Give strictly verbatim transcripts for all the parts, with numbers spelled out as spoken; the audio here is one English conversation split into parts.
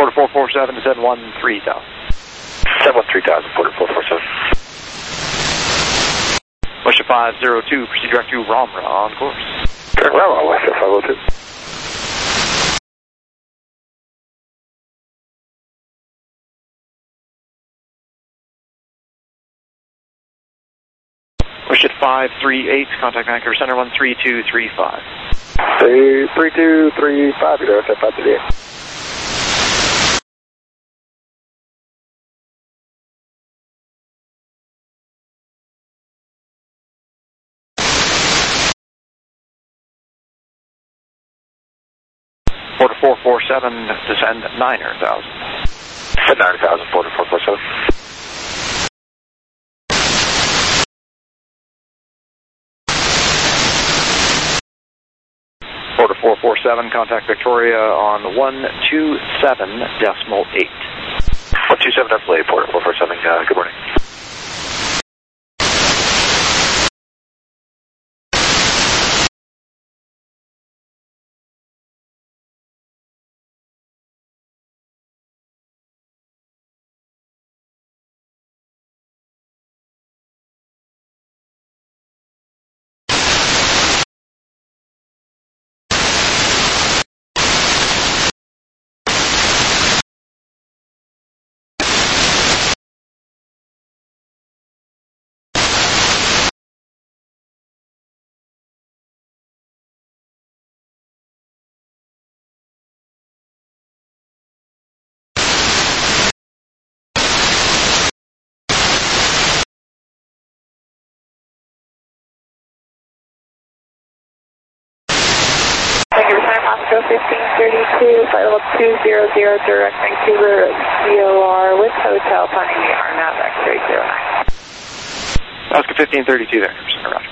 Porter four four seven to seven one three thousand. seven one three thousand, Porter four four seven. Westjet five zero two, proceed direct to Ramra on course. Direct Ramra, Westjet five zero two. Westjet five three eight, contact Vancouver Center one three two three five. three two three five, you're Westjet five three eight. Porter four four seven, descend niner thousand. Descend niner thousand, Porter four four seven. Porter four four seven, contact Victoria on one two seven decimal eight. one two seven decimal eight, Porter four four seven, uh, good morning. Moscow fifteen thirty-two, flight level two zero zero, direct Vancouver C O R with hotel, Pony R nav X-ray zero nine. Moscow fifteen thirty-two there, Roger.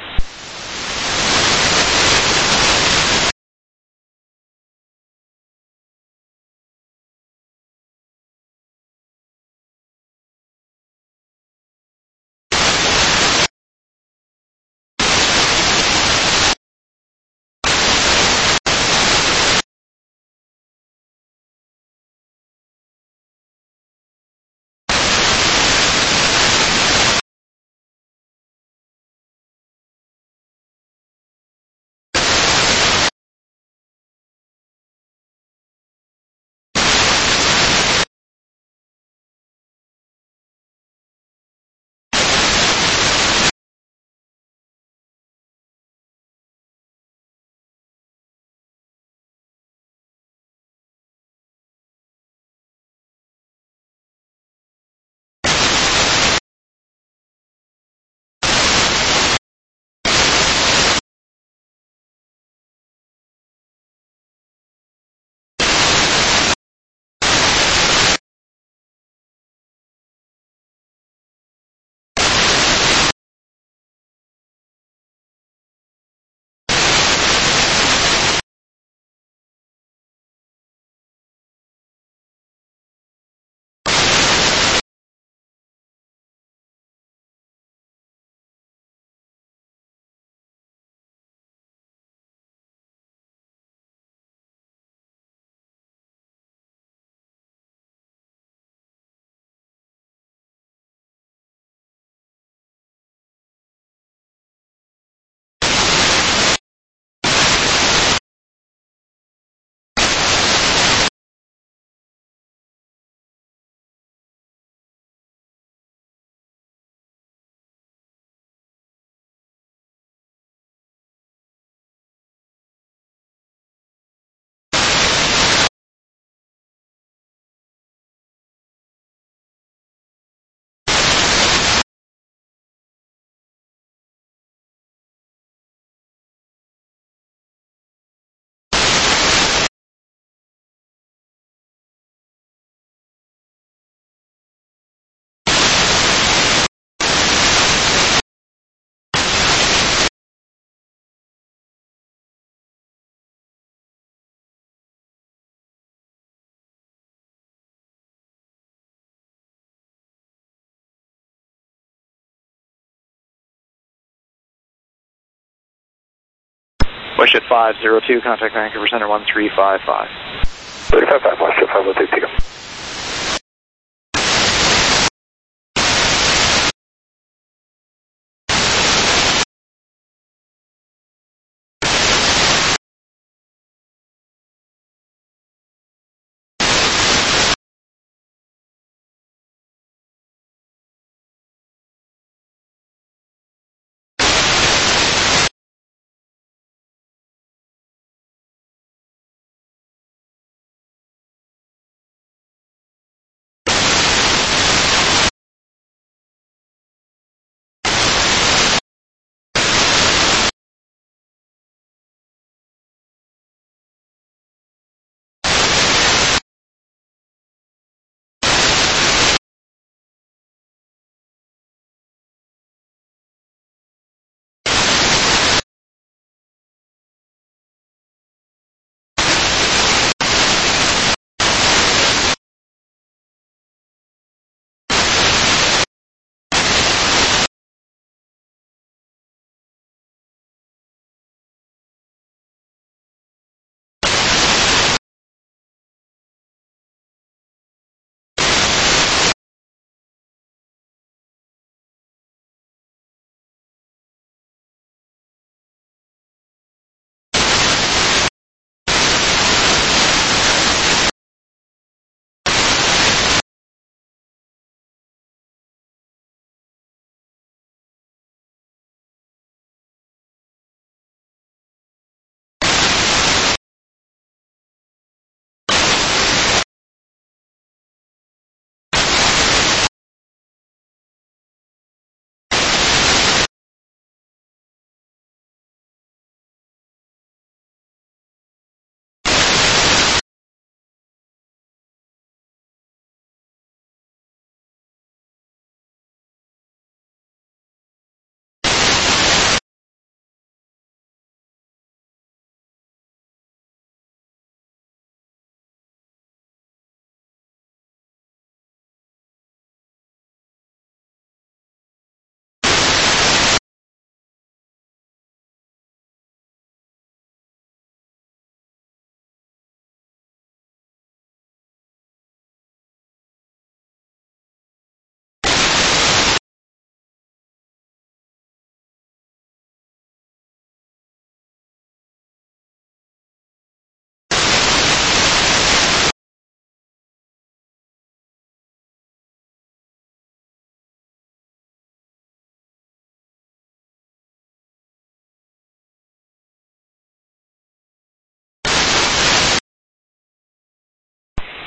Westjet five zero two, contact Vancouver Center one three five five. three five five, Westjet five zero two.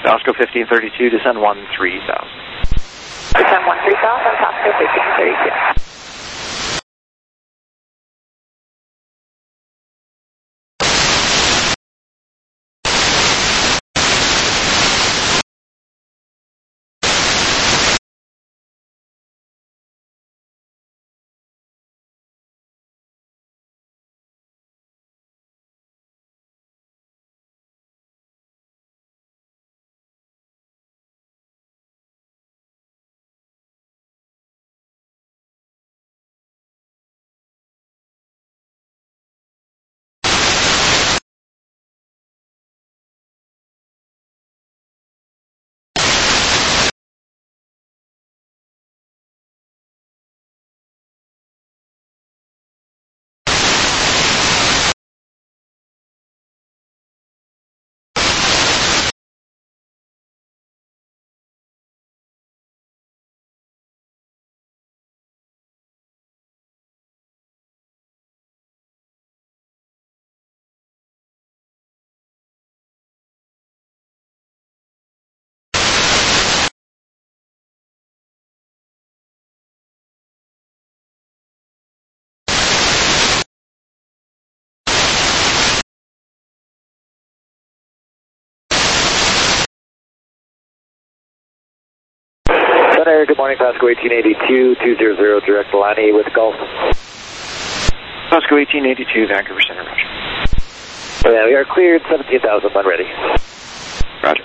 Pasco fifteen thirty-two, descend one three thousand. Descend one three thousand, Pasco fifteen thirty-two. Good morning, Pasco eighteen eighty-two, two hundred, direct Lani with Gulf. Pasco eighteen eighty-two, Vancouver Center, Roger. Yeah, we are cleared, seventeen thousand, when ready. Roger.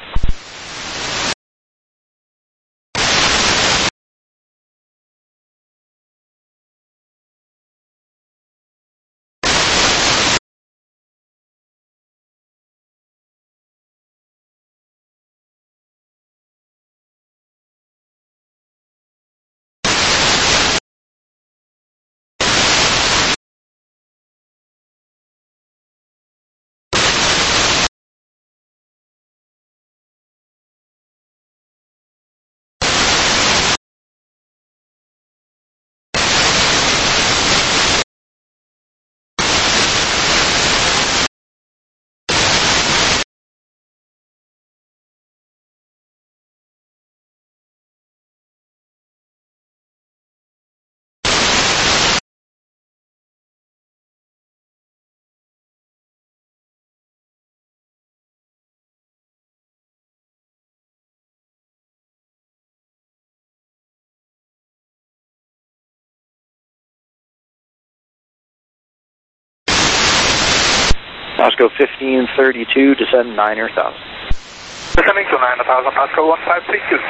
Pasco fifteen thirty-two, descend nine thousand. Descending to nine thousand, Pasco one five three two.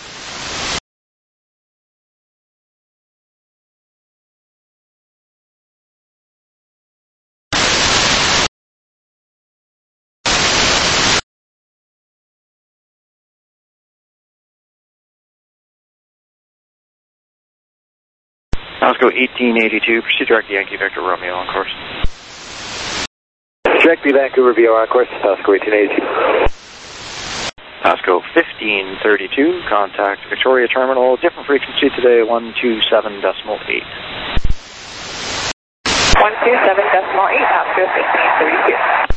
Pasco eighteen eighty-two, proceed direct Yankee Victor Romeo on course. Direct B Vancouver V O R on course, Pasco eighteen eighty-two. Pasco fifteen thirty-two, contact Victoria Terminal, different frequency today, one two seven decimal eight. one two seven decimal eight, Pasco fifteen thirty-two.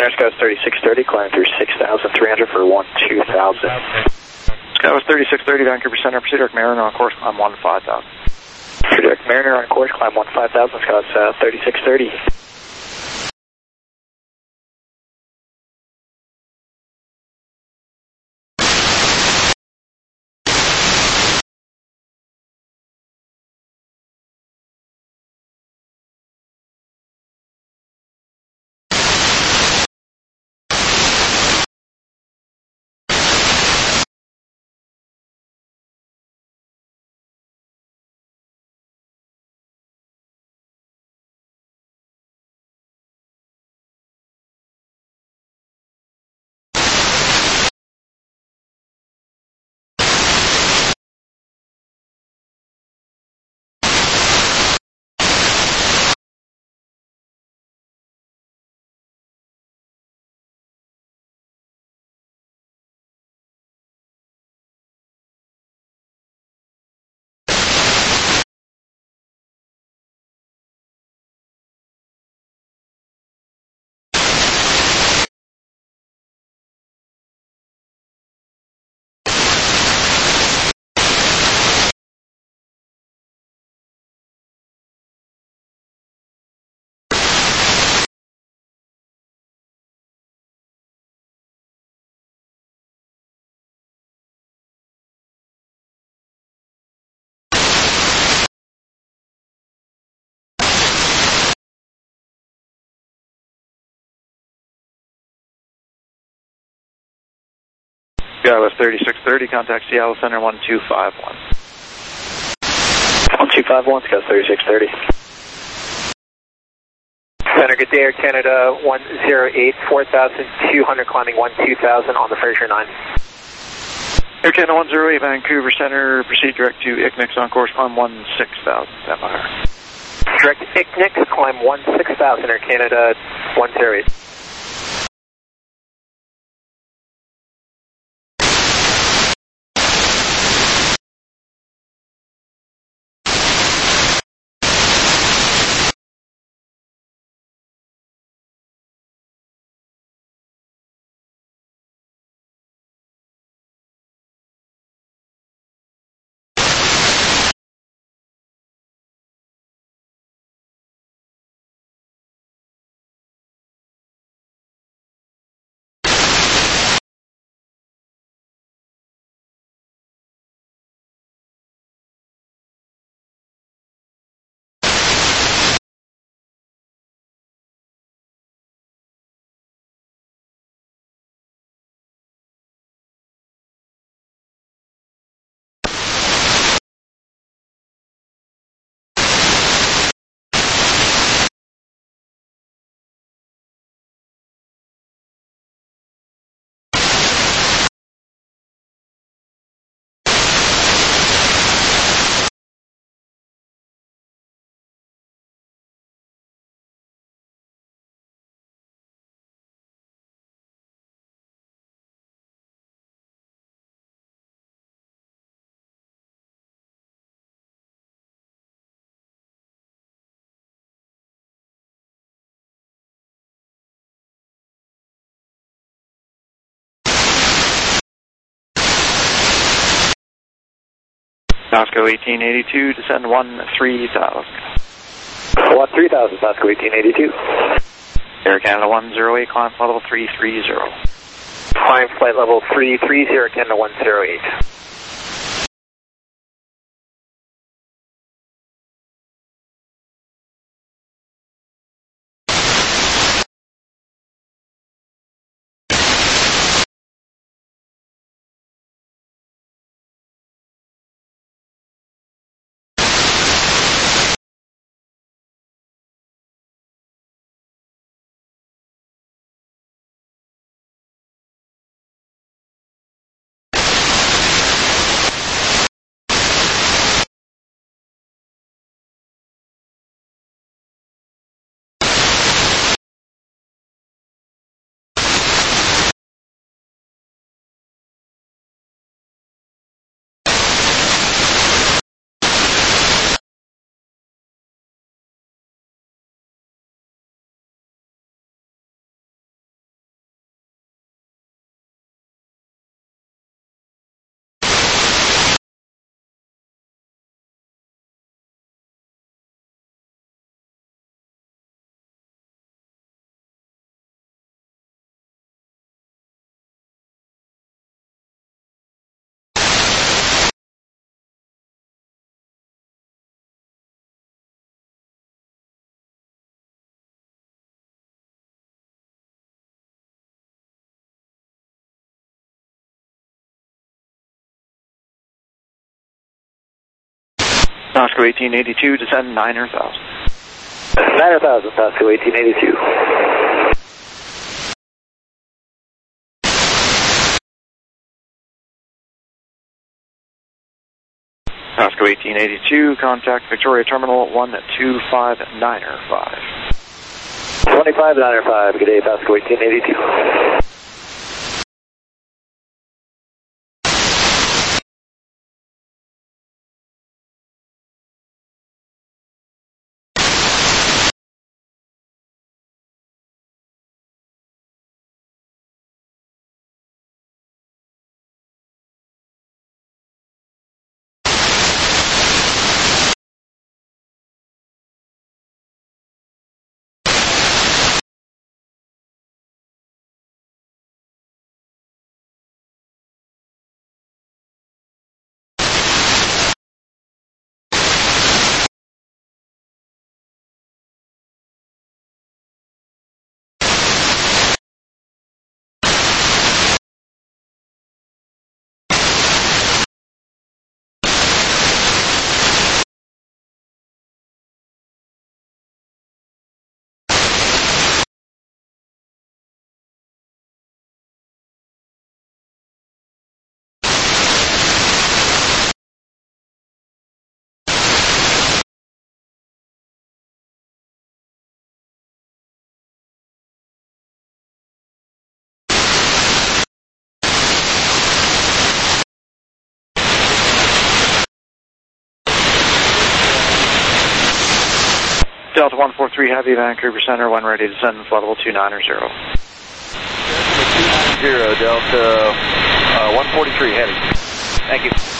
Skywards thirty-six thirty, climb through six thousand three hundred for one two thousand. Skywards thirty-six thirty, Vancouver Center, proceed direct Mariner on course, climb one five thousand. Proceed direct Mariner on course, climb one five thousand, Skywards uh, thirty-six thirty. Skywards thirty-six thirty, contact Seattle Center one two five one. one two five one, Skywards thirty-six thirty. Center, good day, Air Canada one zero eight, four thousand two hundred, climbing one two thousand on the Fraser nine. Air Canada one zero eight, Vancouver Center, proceed direct to I C N I X on course, climb one six thousand, stand by her. Direct I C N I X, climb one six thousand, Air Canada one zero eight. Moscow eighteen eighty-two, descend one three thousand. one three thousand, Moscow eighteen eighty-two. Air Canada one zero eight, climb flight level three three zero. Climb flight level three three zero, Canada one zero eight. Pasco eighteen eighty-two, descend niner thousand. niner thousand, Pasco eighteen eighty-two. Pasco eighteen eighty-two, contact Victoria Terminal one two five niner five. twenty-five niner five, good day, Pasco eighteen eighty-two. Delta one four three Heavy, Vancouver Center, one ready to descend, flight level two nine zero. two nine zero, Delta uh, one forty-three Heavy. Thank you.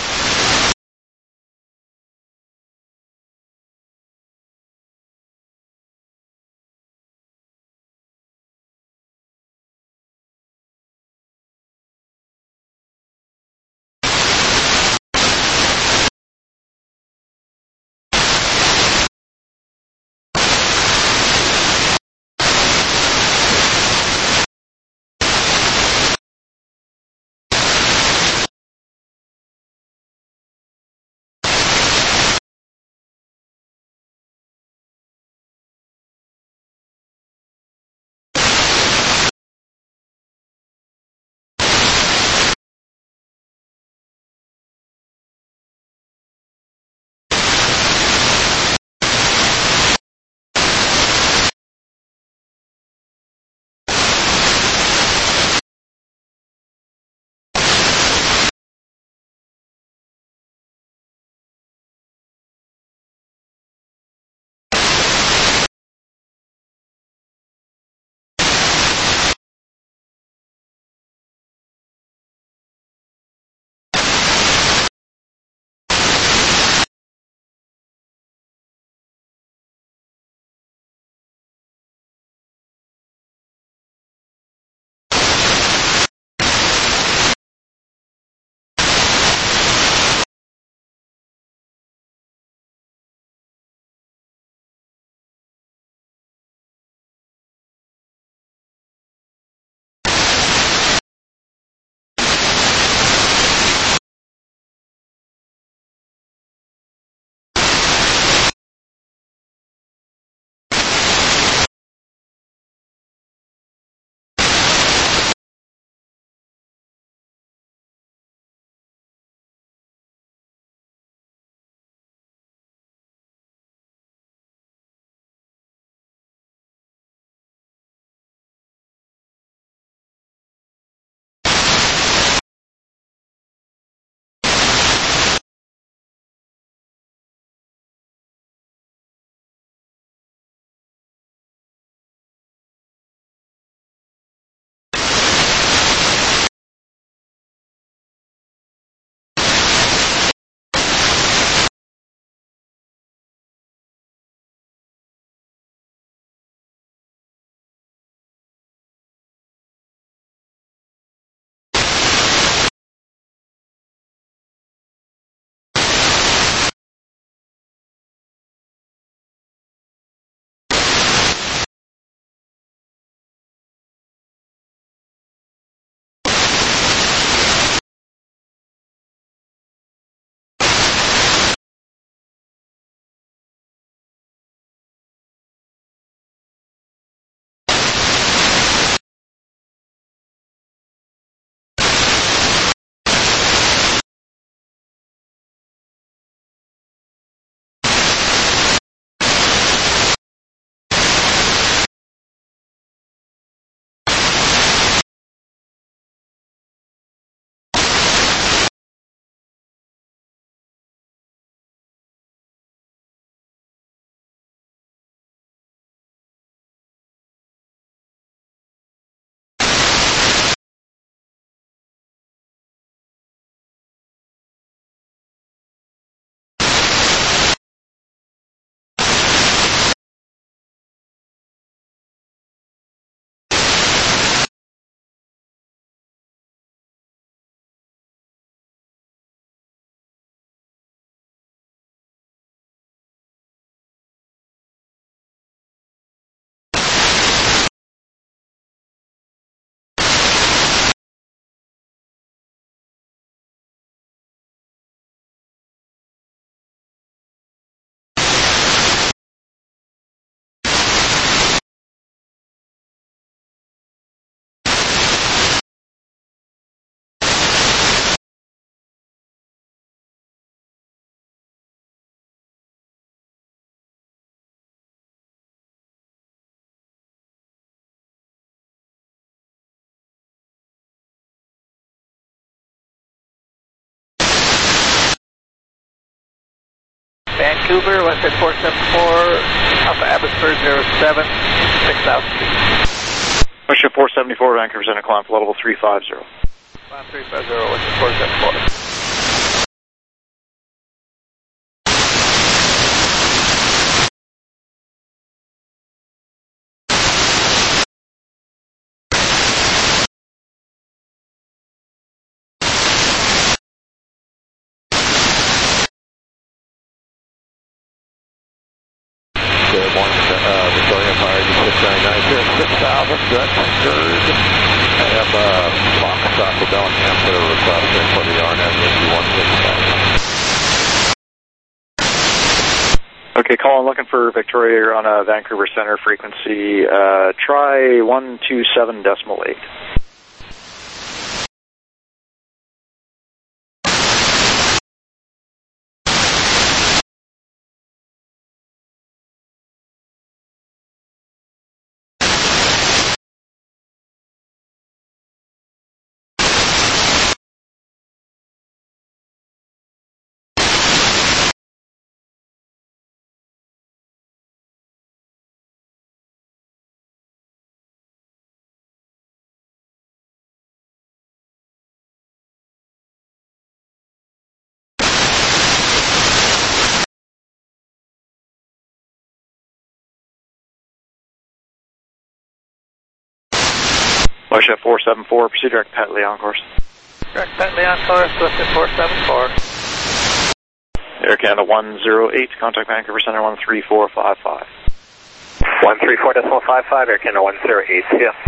Vancouver, West four seven four, Alpha Abbotsford zero seven, six thousand feet. Westjet four seventy-four, Vancouver Center, climb for level three five zero. Climb three five zero, Westjet four seven four. Good morning, uh, Victoria Empire, six nine nine, six thousand, direct GERD. I have uh, Foxtrot for Bellingham for the request for the R N A V one six thousand. Okay, call, I'm looking for Victoria. You're on a Vancouver Center frequency. Uh, try one two seven decimal eight. Westjet four seven four, proceed direct Petley on course. Direct Petley on course, Westjet four seven four. Air Canada one zero eight, contact Vancouver Center one three four five five. one three four decimal five five, Air Canada one zero eight, yeah.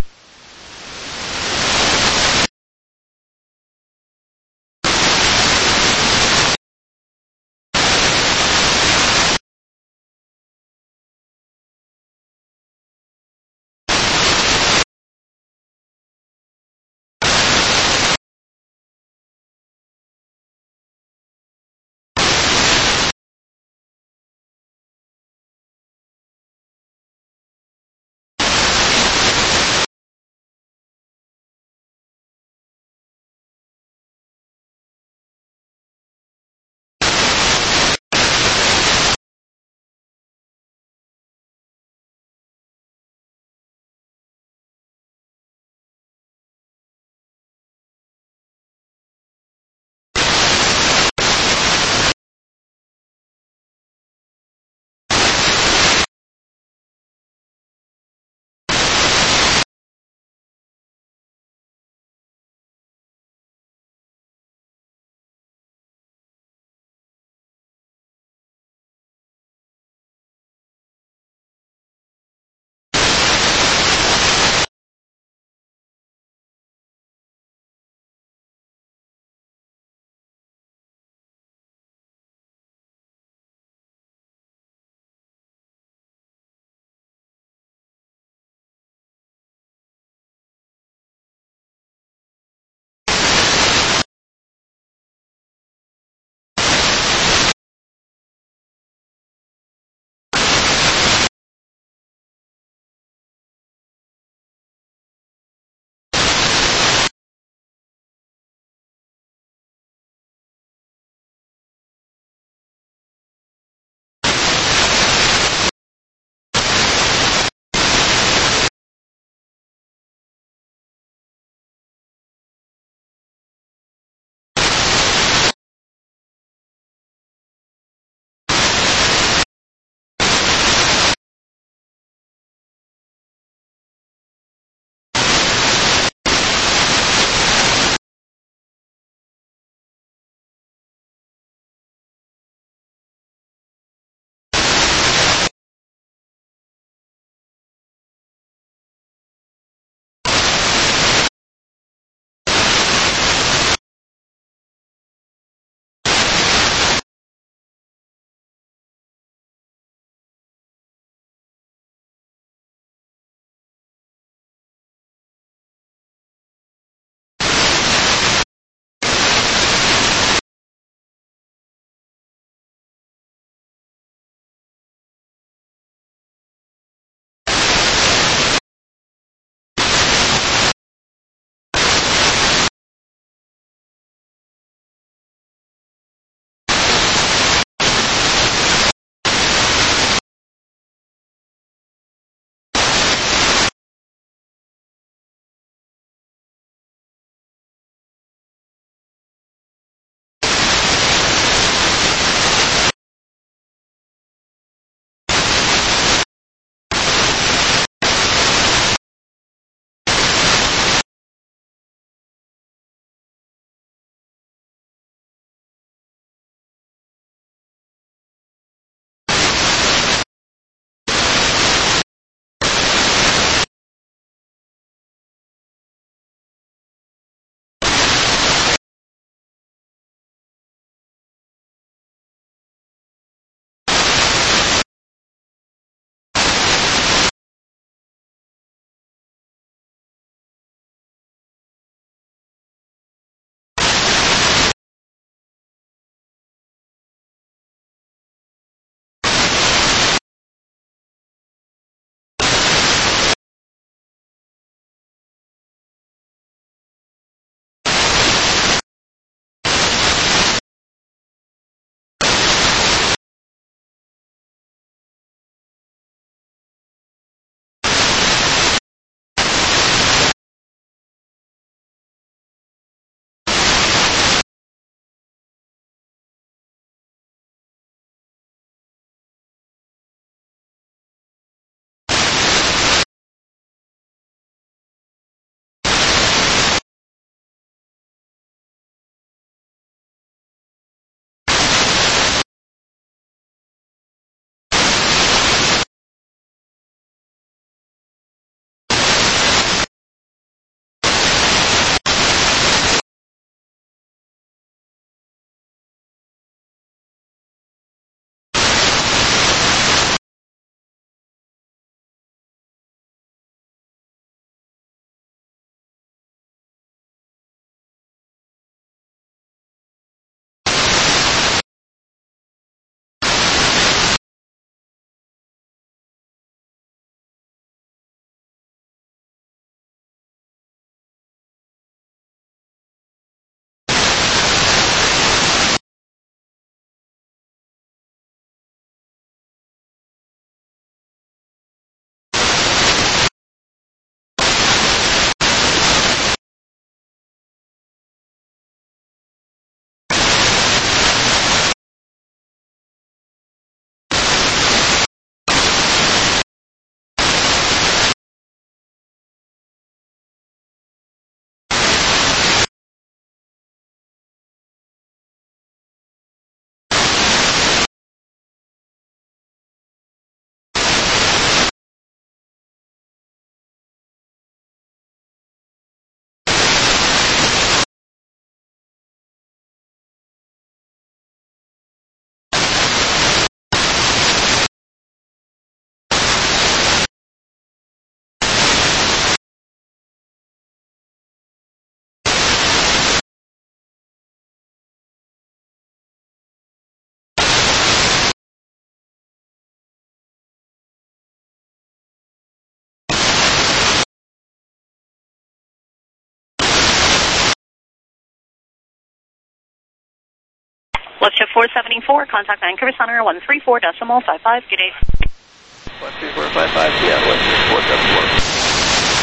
Left shift four seventy-four, contact Vancouver Center one three four decimal five five, good day. one three four five five, yeah, one three four decimal.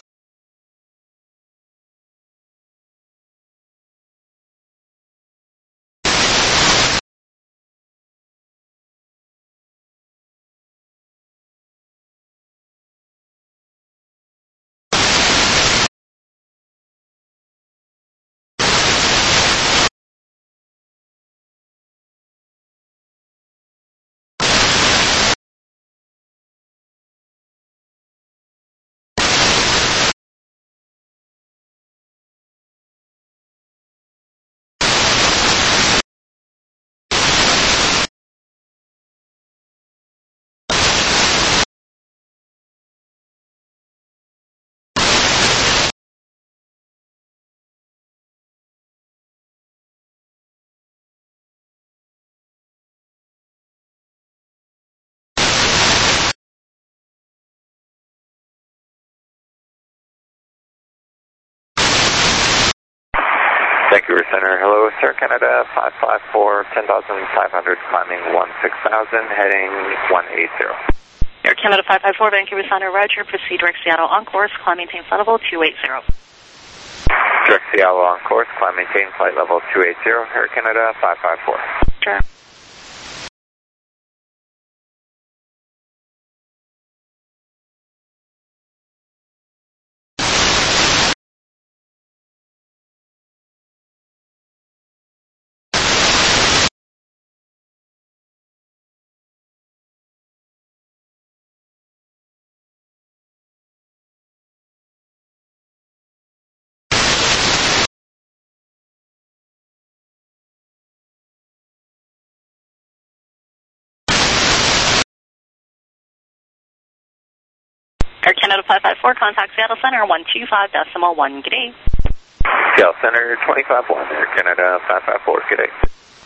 Vancouver Center, hello, Sir Canada, five five four, ten thousand five hundred, climbing one six thousand, heading one eight zero. Air Canada five five four, Vancouver Center, roger, proceed direct Seattle on course, climb maintain flight level two eight zero. Direct Seattle on course, climb maintain flight level two eight zero, Air Canada five five four. Sure. Air Canada five five four, contact Seattle Center one two five decimal one, good day. Seattle Center twenty-five one, Air Canada five five four, good day.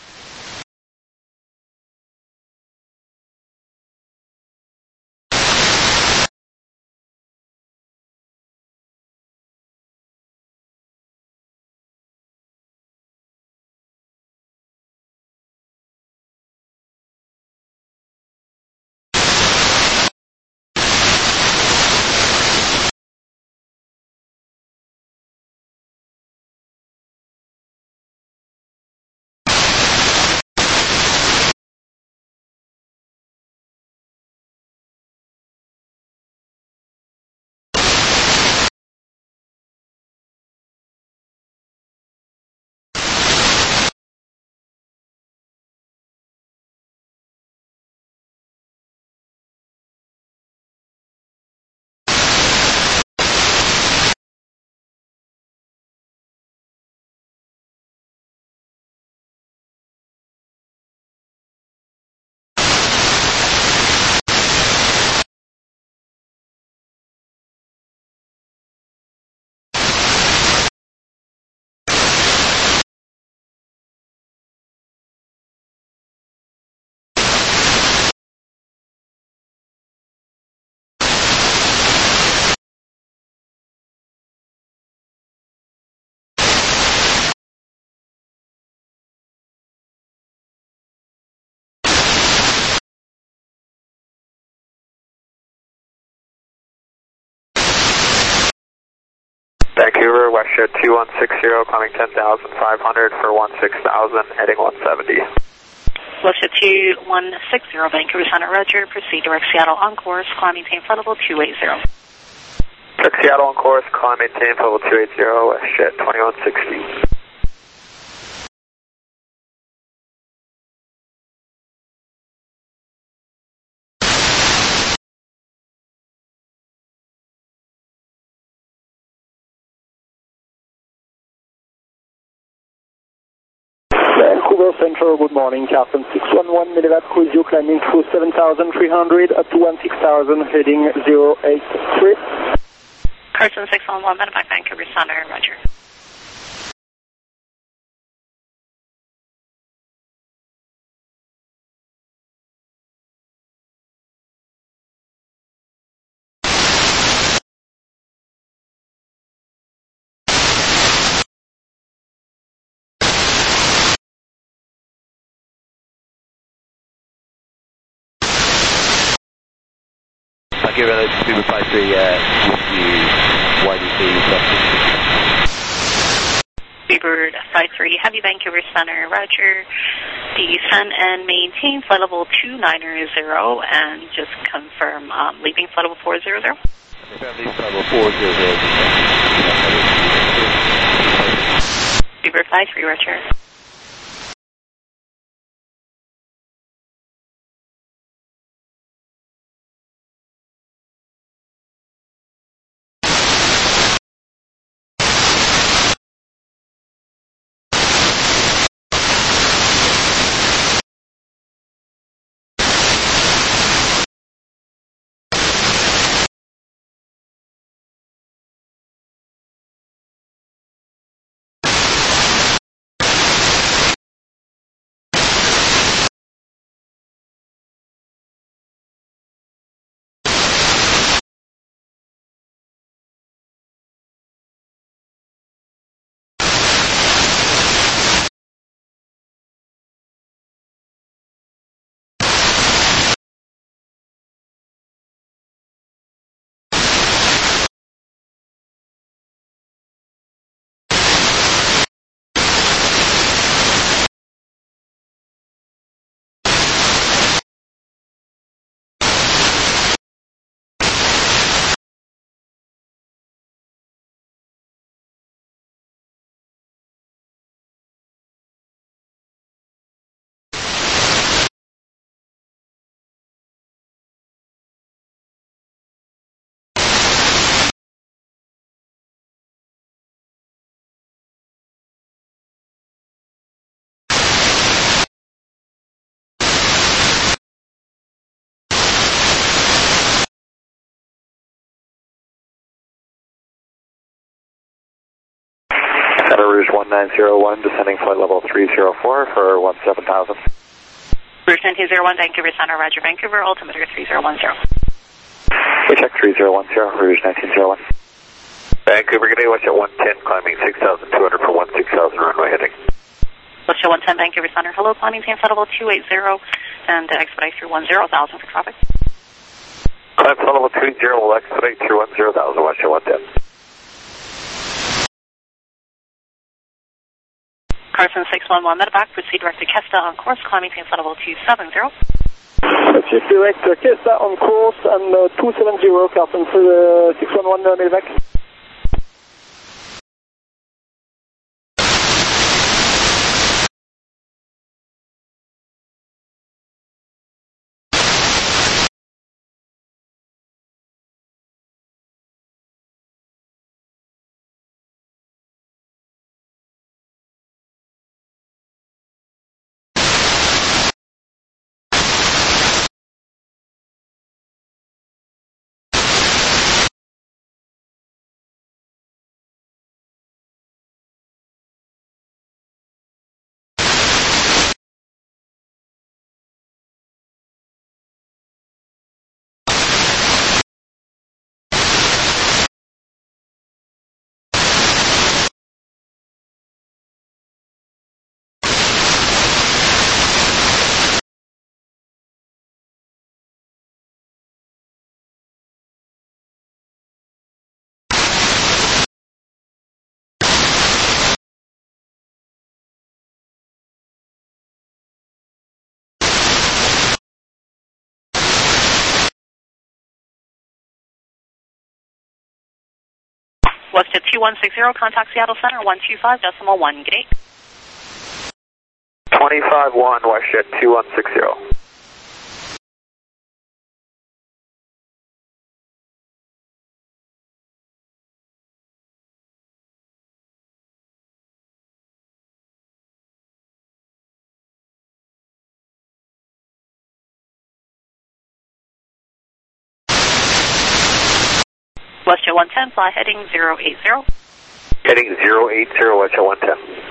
Vancouver, WestJet two one six zero, climbing ten thousand five hundred for one six thousand, heading one seventy. WestJet two one six zero, Vancouver Center, roger, proceed direct Seattle on course, climb maintain flight level two eight zero. Direct Seattle on course, climb maintain flight level two eight zero, WestJet twenty-one sixty. Vancouver Central, good morning, Carson six one one, Medevac with you, climbing through seven thousand three hundred up to one six thousand, heading zero eight three. Carson six one one, Medevac, Vancouver Center, roger. you, uh, Super five three, uh, with you, Y D C, Seabird five three, Heavy Vancouver Center, Roger. Descend and maintain flight level two nine zero, and just confirm um, leaving flight level four zero zero. Confirm leaving flight level four zero zero. Seabird five three, Roger. Santa Rouge one nine zero one, descending flight level three zero four for one seven thousand. Rouge one two zero one, Vancouver Center, Roger, Vancouver, altimeter three zero one zero. We check three zero one zero, Rouge nineteen zero one. Vancouver, good day, watch at one ten, climbing six thousand two hundred for one six thousand, runway heading. Watch at one ten, Vancouver Center, hello, climbing team flight level two eight zero, and expedite through one zero thousand for traffic. Climb flight level two zero, will expedite through one zero thousand, watch at one ten. Carson six one one, medevac, proceed direct to Kesta on course, climbing team flight level two seven zero. Proceed direct to Kesta on course and uh, two seven zero, Carson uh, six one one, uh, medevac. West at two one six zero, contact Seattle Center, one two five decimal one, good day. twenty-five one, WestJet two one six zero. WestJet one ten, fly heading zero eight zero. Heading zero eight zero, WestJet one ten.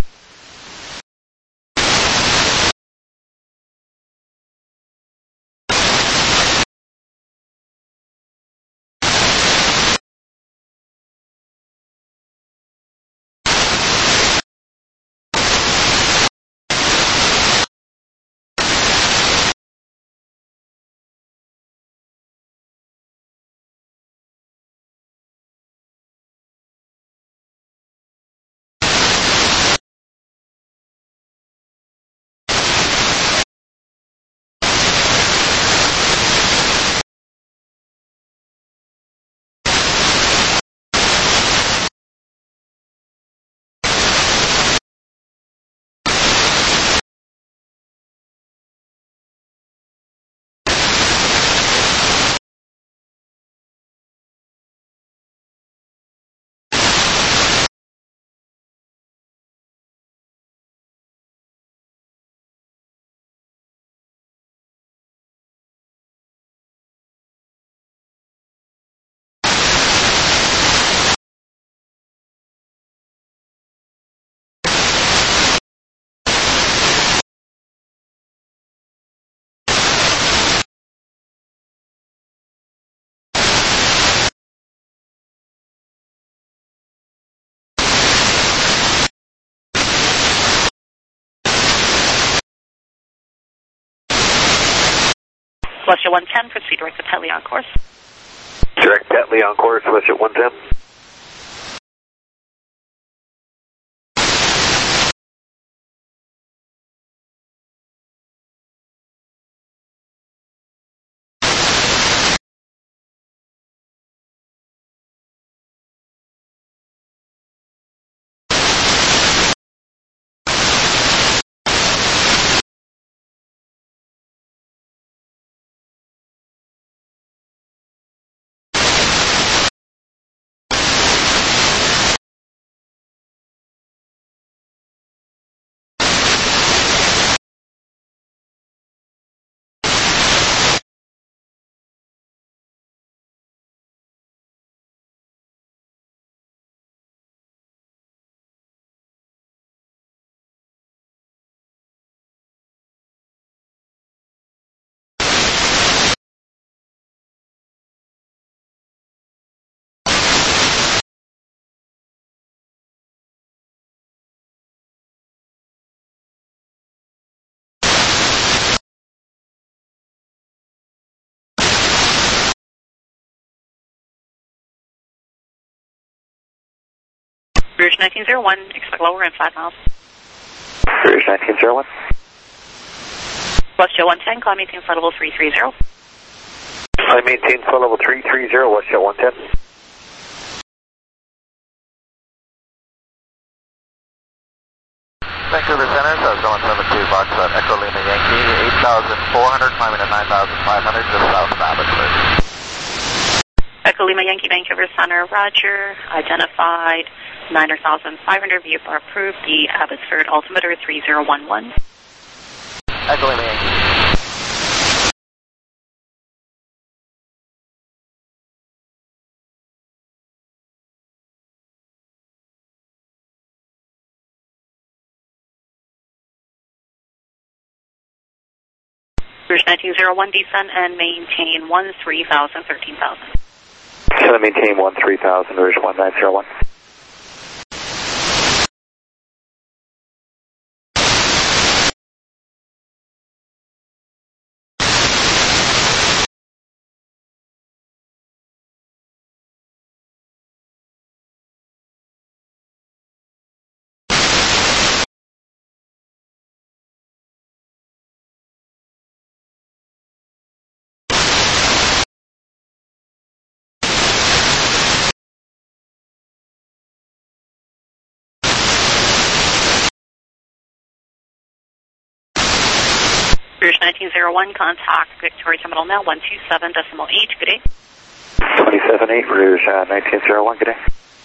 WestJet one ten, proceed direct to Petley on course. Direct Petley on course, WestJet one ten. Rouge nineteen oh one, expect lower in five miles. Rouge nineteen oh one. WestJet one ten, climb maintain flight level three three zero. I maintain flight level three three zero, WestJet one ten. Vancouver Center, South one seven two, box at Echo Lima Yankee, eight thousand four hundred, climbing at nine thousand five hundred, just south of Abbotsford. Echo Lima Yankee, Vancouver Center, roger, identified nine thousand five hundred, V F R approved, the Abbotsford altimeter three zero one one. Echo Lima Yankee. Rouge nineteen oh one, descend and maintain one three thousand, thirteen thousand. Can I maintain one three thousand, Rouge one nine oh one? Rouge nineteen oh one, contact Victoria Terminal now, one two seven decimal eight, good day. twenty-seven eight, Rouge uh, nineteen oh one, good day.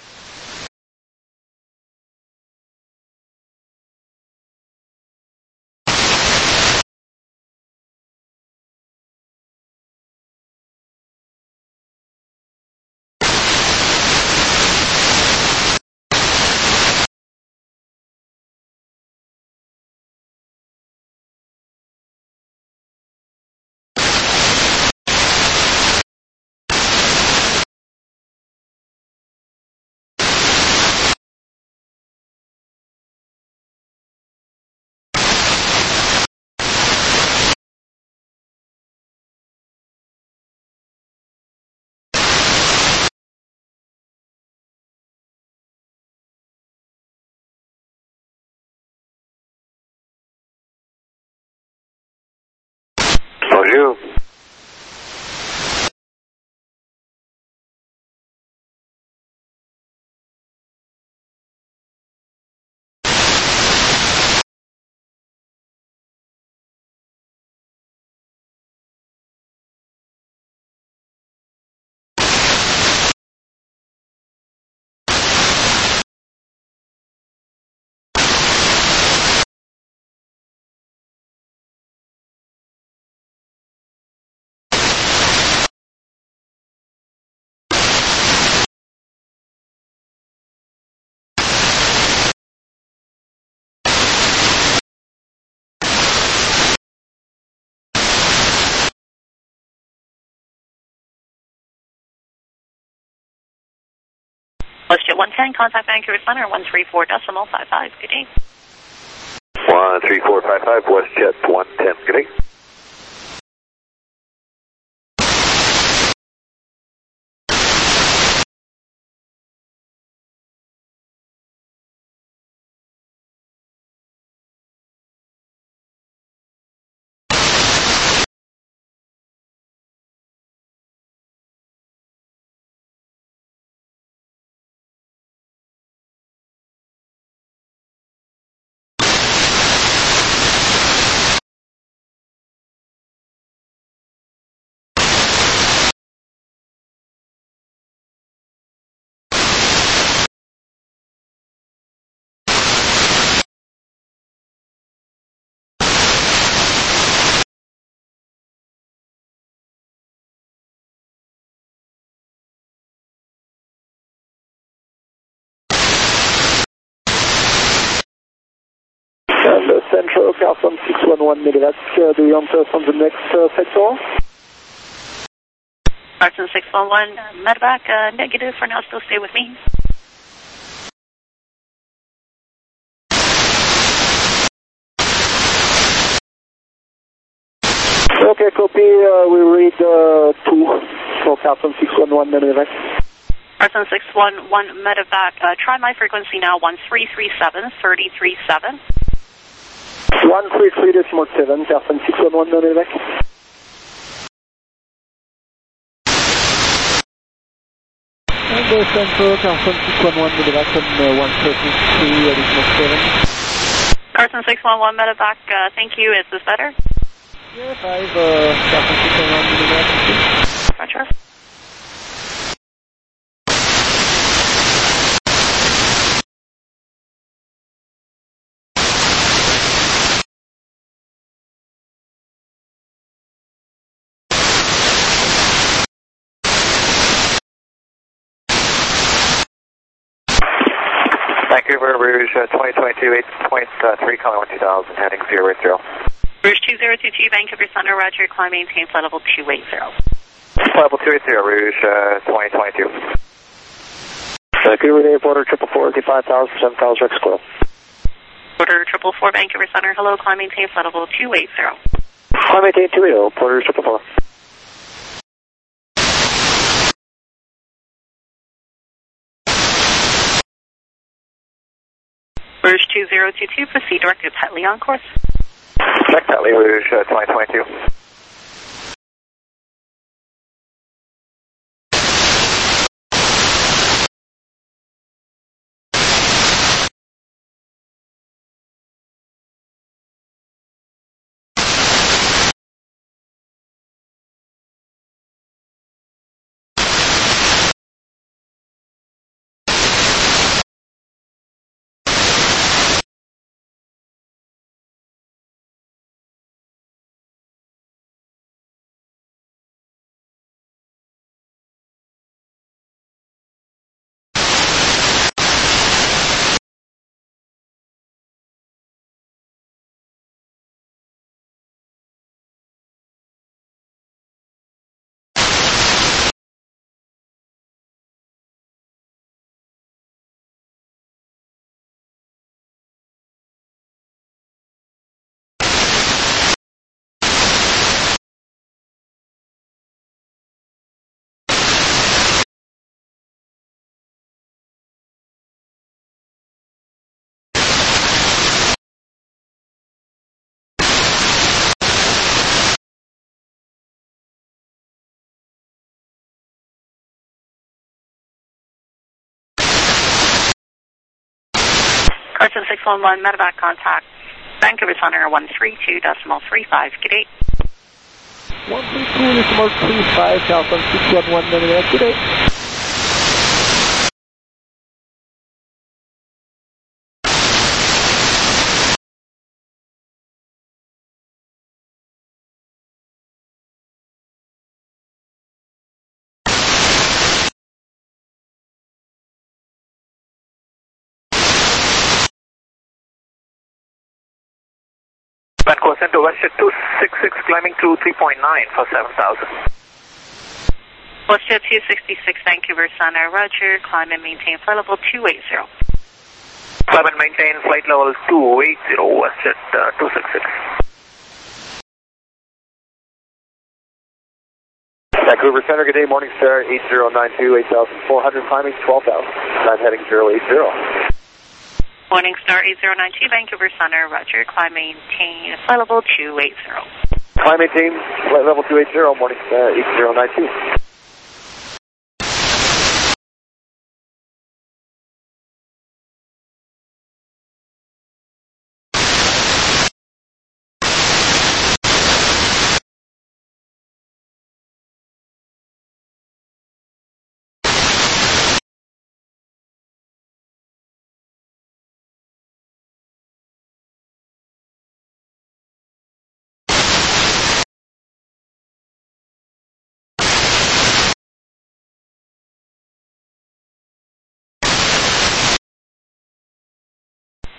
Bonjour. WestJet one ten, contact Vancouver Center, one three four decimal five five, good day. one three four five five, WestJet one ten, good day. Hello, Carson six one one Medevac. Uh, do you want us on the next uh, sector? Carson six one one Medevac, uh, negative for now, still stay with me. Okay, copy. Uh, we read uh, two for Carson six one one Medevac. Carson six one one Medevac, uh, try my frequency now, one three three seven, three three seven. one three three decimal seven, Carson six one one Medevac. And the Central, Carson six one one Medevac on uh, one thirty-three decimal seven. Carson six one one Medevac, uh, thank you. Is this better? Yeah, five, uh, Carson six one one Medevac. Roger. Vancouver, Rouge, uh, twenty twenty-two, eight point three, calling one two thousand, heading zero eight zero. Rouge two zero two two, Vancouver Center, Roger, climb maintain flight level two eight zero. Flight level two eight zero, Rouge, uh, twenty twenty-two. Vancouver, Airport, triple four, five thousand, seven thousand, Rex Squirrel. Porter triple four, Vancouver Center, hello, climb maintain flight level two eight zero. Climb maintain two eight zero, Porter triple four. Rouge two zero two two, proceed direct to Petley on course. Check Petley, Rouge, uh, twenty twenty-two. Carson six one one, Medevac contact, Vancouver Center, one three two decimal three five, good day. one three two decimal three five, Carson six one one Medevac, good day. Vancouver Center, Westjet two six six, climbing to three point nine for seven thousand. Westjet two sixty-six, Vancouver Center, Roger, climb and maintain flight level two eight zero. Climb and maintain flight level two eight zero, Westjet uh, two six six. Vancouver Center, good day, morning star, eight zero nine two, eight thousand four hundred, climbing twelve thousand. I'm heading zero eight zero. Morning Star eight zero nine two, Vancouver Center, Roger, climb maintain flight level two eight zero. Climb maintain flight level two eight zero, morning star eight zero nine two.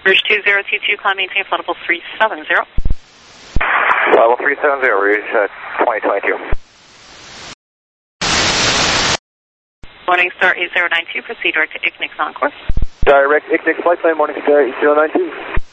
Rouge two zero two two, climb maintain flight level three seven zero. Level three seven zero, Rouge uh, twenty twenty-two. Morningstar eight zero nine two, proceed direct to I C N I C on course. Direct I C N I C flight plan, Morningstar eight zero nine two.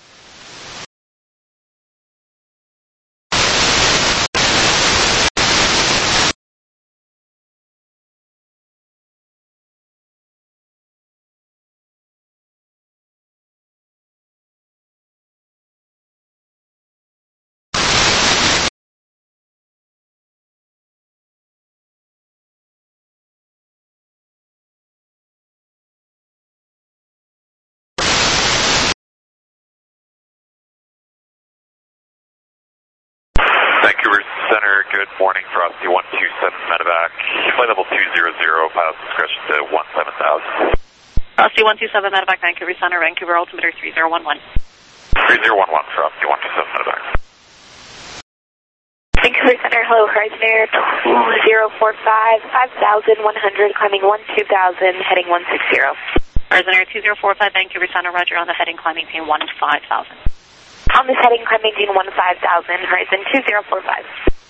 Vancouver Center, good morning, Frosty one two seven medevac, flight level two zero zero, pilot discretion to one seven thousand. Frosty one two seven medevac, Vancouver Center, Vancouver altimeter three zero one one. three zero one one, Frosty one two seven medevac. Vancouver Center, hello, Horizon Air two zero four five, five thousand one hundred, climbing one two thousand, heading one six zero. Horizon Air two zero four five, Vancouver Center, roger, on the heading, climb maintain one five thousand. On this heading, climb maintain one five thousand, Horizon two zero four five.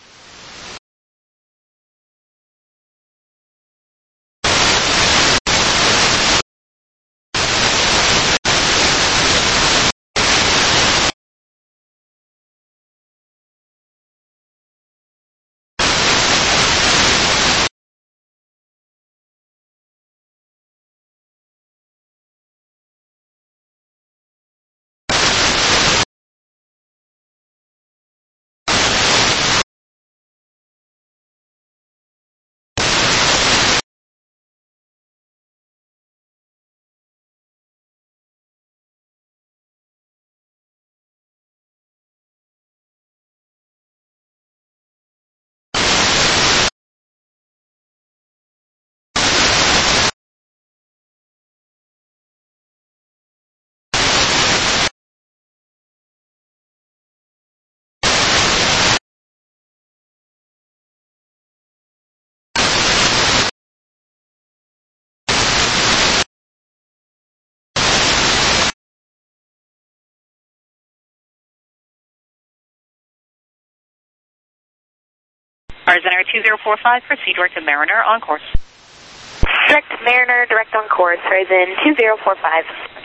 Horizon Air two zero four five, proceed direct to Mariner on course. Direct to Mariner, direct on course, Horizon two zero four five.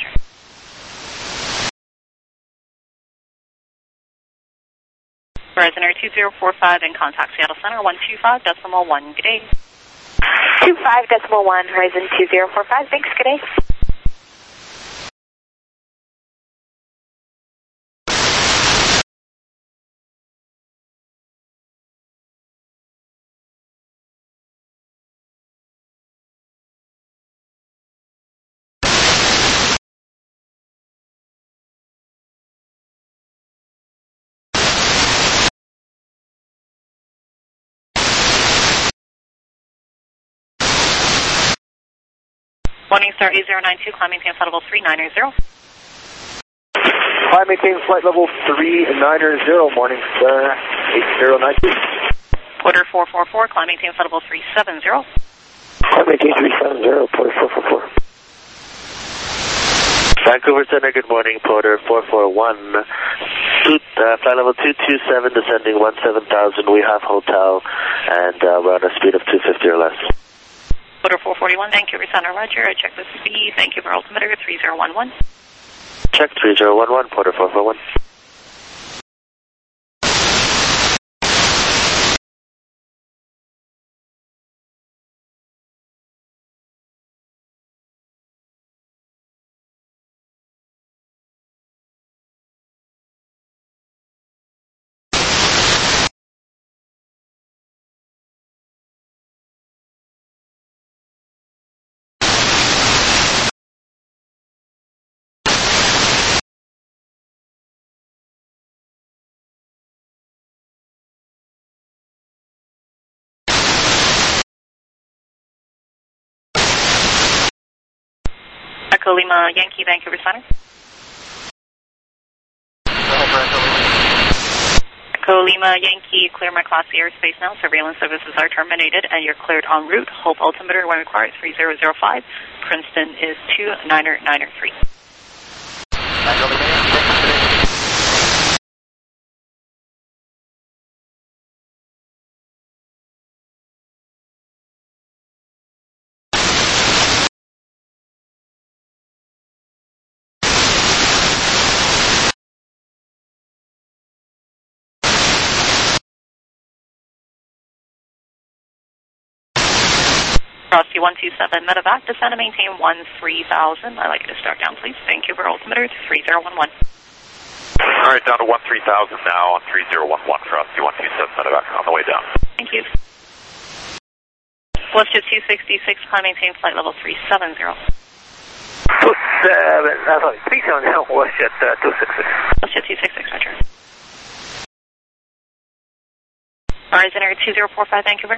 Horizon Air two zero four five in contact Seattle Center, one two five decimal one, good day. two five decimal one, Horizon two zero four five, thanks, good day. Morningstar eight zero nine two, climb maintain flight level three nine zero. Climb maintain flight level three nine zero, Morningstar eight zero nine two. Porter four four four, climb maintain flight level three seven zero. Climb maintain three seven zero, Porter four four four. Vancouver Center, good morning, Porter four four one. Two, uh, flight level two two seven, descending one seven thousand, we have hotel, and uh, we're on a speed of two fifty or less. Porter four forty-one, Vancouver Center, roger. I check the speed. Vancouver altimeter three zero one one. Check three zero one one, Porter four four one. Echo Lima Yankee, Vancouver Center. Echo Lima Yankee, clear my class C airspace now. Surveillance services are terminated and you're cleared en route. Hope altimeter when required three zero zero five. Princeton is two nine nine three. Frosty one two seven, medevac, descend and maintain one three thousand. I'd like you to start down, please. Vancouver altimeter three zero one one. All right, down to one three thousand now on three zero one one, Frosty one two seven, medevac on the way down. Thank you. Westjet two sixty-six, climb maintain flight level three seven zero. Two seven, uh, sorry, three seven zero, Westjet uh, two six six. Westjet two six six, roger. Horizon Air two zero four five, Vancouver.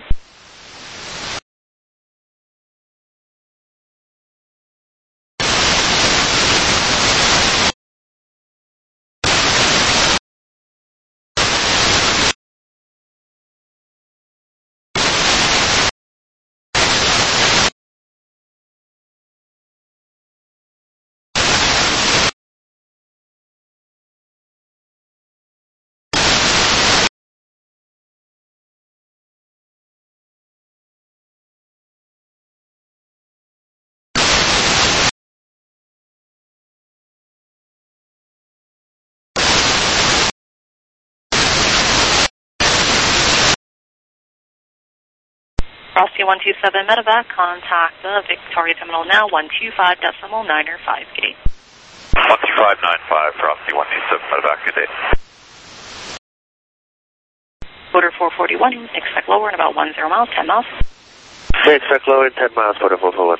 Frosty one two seven, medevac, contact the Victoria Terminal now, one two five decimal niner five, good day. one two five nine five, Frosty one two seven, medevac, good day. Motor four forty-one, expect lower in about one zero miles, ten miles. Okay, expect lower in ten miles, Porter four four one.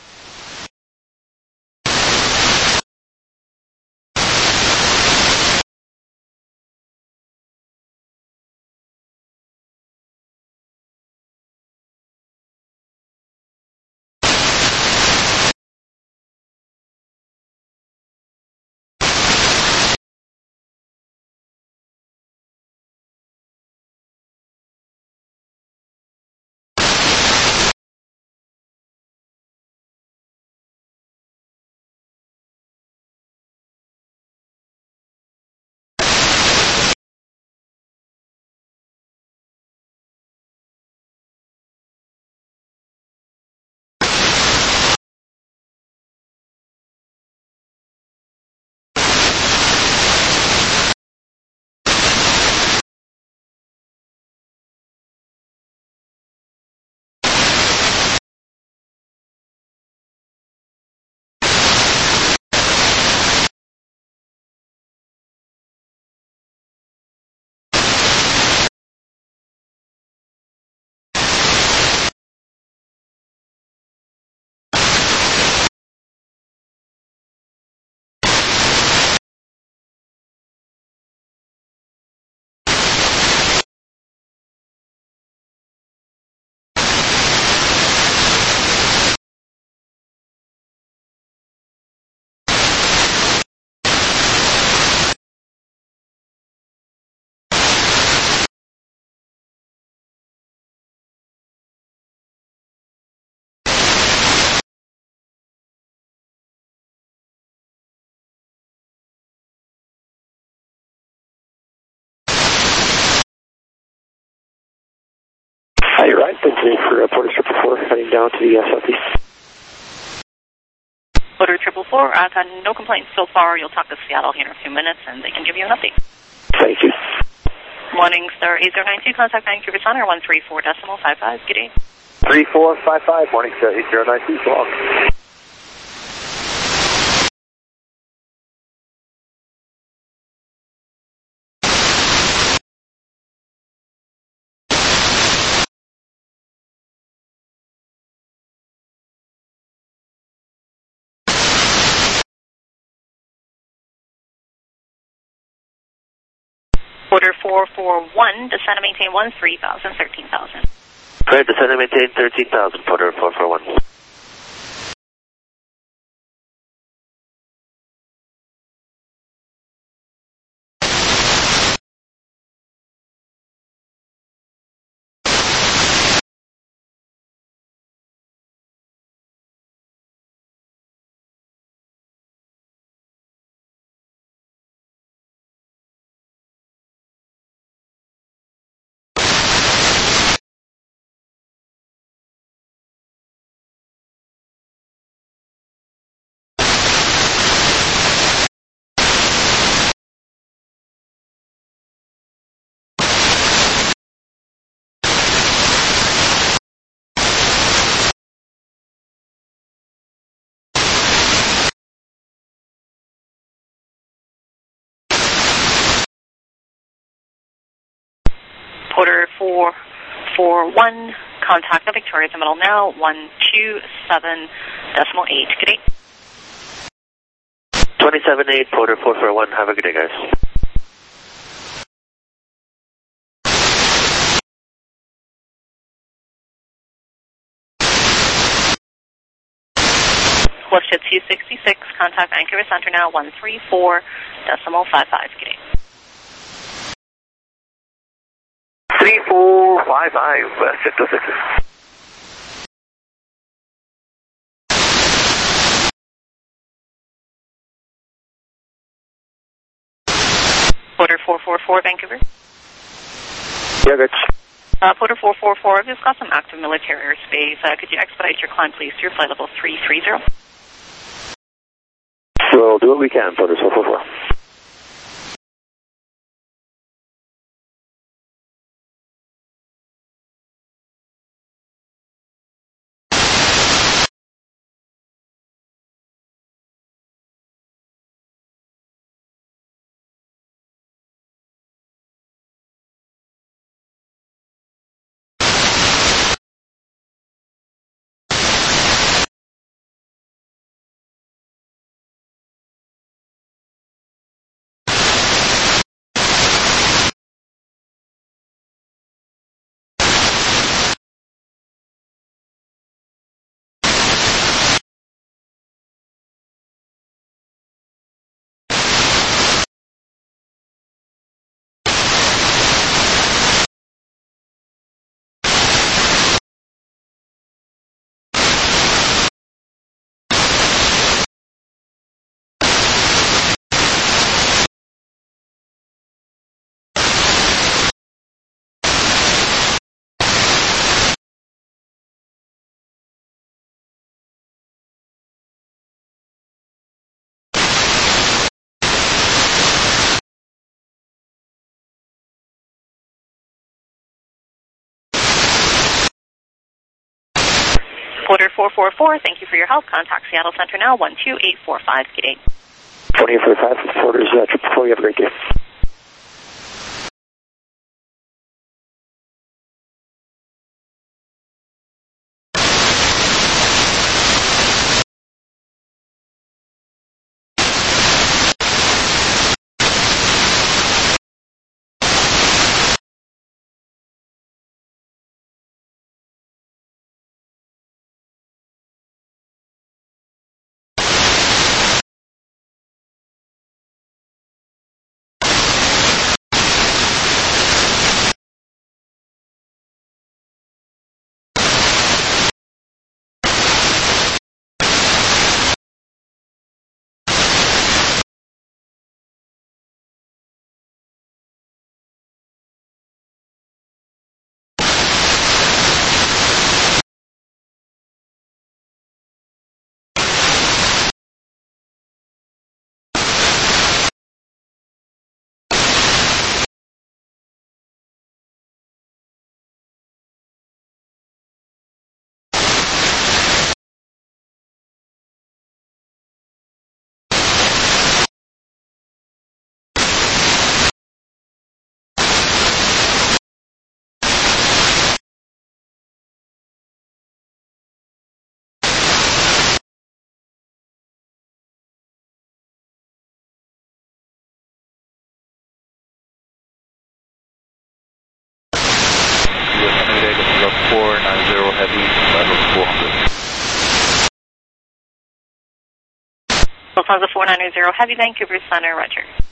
Hi, you're right. Thank you for uh, Porter Triple Four, heading down to the uh, southeast. Motor triple four, I've had no complaints so far. You'll talk to Seattle here in a few minutes and they can give you an update. Thank you. Morning, Star eight zero nine two, contact Vancouver Center, one three four decimal five five, good day. three four five five, morning, sir, eight zero nine two, so long. Order four four one, descend and maintain one three thousand, thirteen thousand. Right, descend and maintain thirteen thousand, Porter four four one. four four one. Contact the Victoria Terminal now, one two seven decimal eight. Good day. twenty-seven eight, Porter four four one. Have a good day, guys. Left at two sixty-six, contact Vancouver Center now, one three four decimal five five. Good day. three four five five, uh, six oh six. Porter four four four, Vancouver. Yeah, good. Uh, Porter four four four, I've just got some active military airspace. Uh, could you expedite your climb, please, through flight level three three zero? We'll do what we can, Porter four four four. Porter four four four, thank you for your help. Contact Seattle Center now, one two eight four five. Good day. twenty-eight forty-five, Porter's uh, triple four, you have a great day. four nine zero heavy, level four hundred. Lufthansa four nine zero heavy, Vancouver Center, roger.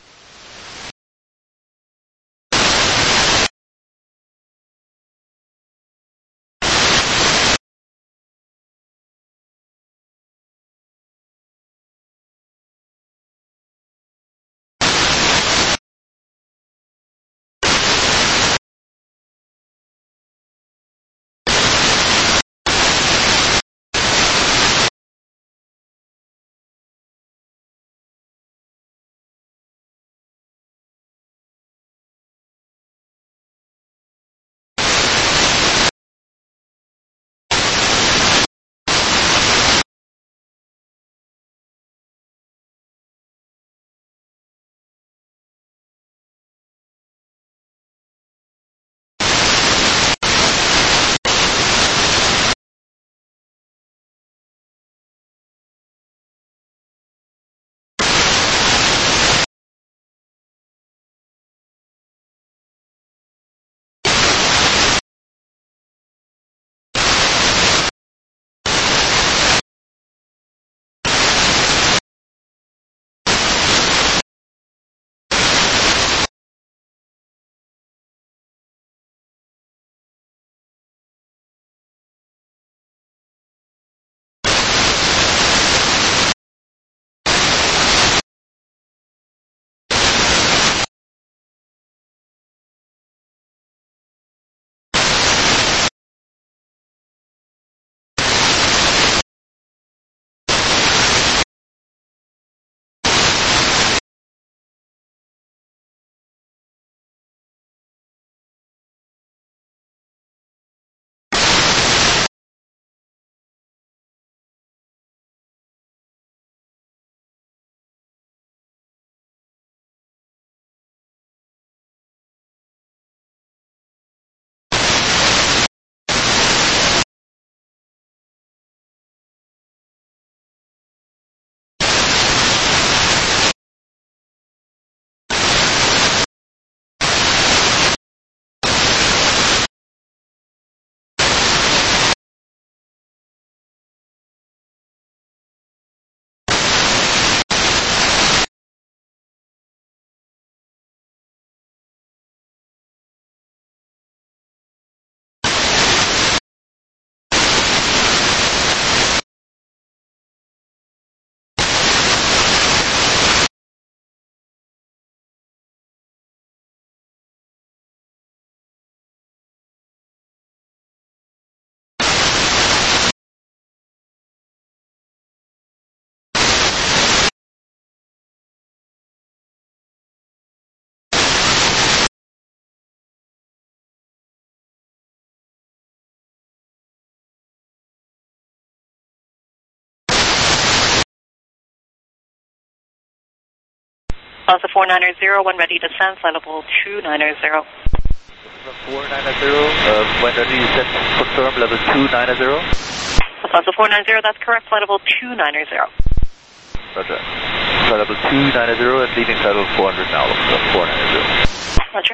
Plaza four nine zero, when ready to descend, flight level two nine zero. four nine zero, uh, when ready to descend, confirm level two nine zero. Plaza four nine zero, that's correct, flight level two nine zero. Roger. Flight level two nine zero and leaving flight level four hundred now, so four nine zero. Roger.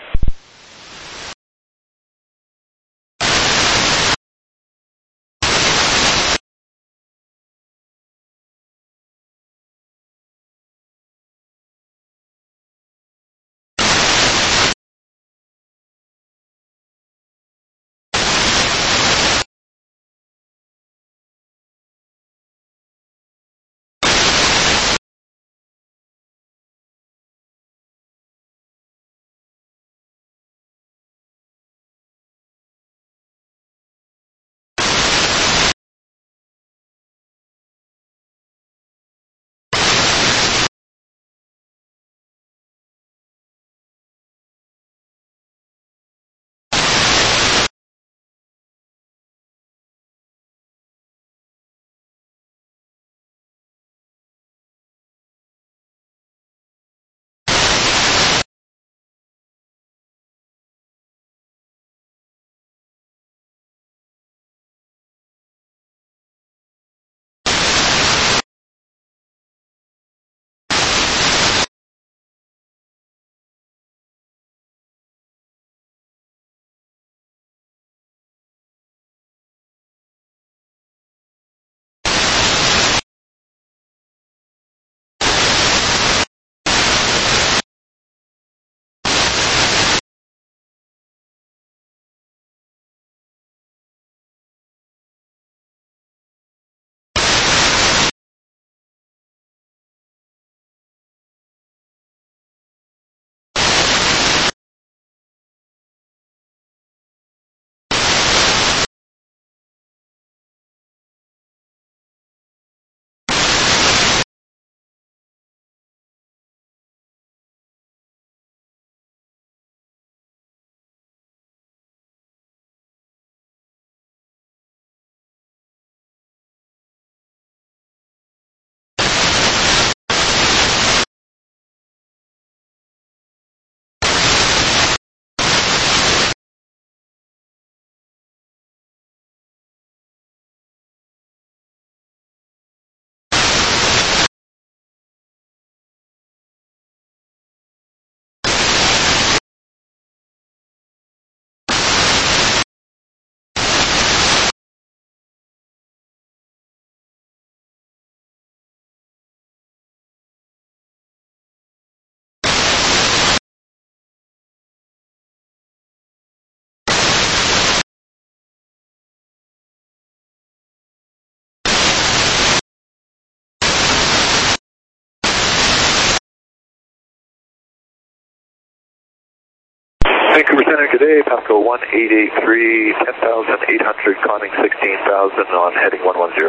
Vancouver Center, good day, Pasco one eight eight three, ten thousand eight hundred, climbing sixteen thousand on heading one one zero.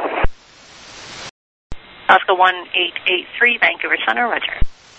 Pasco one eight eight three, Vancouver Center, roger.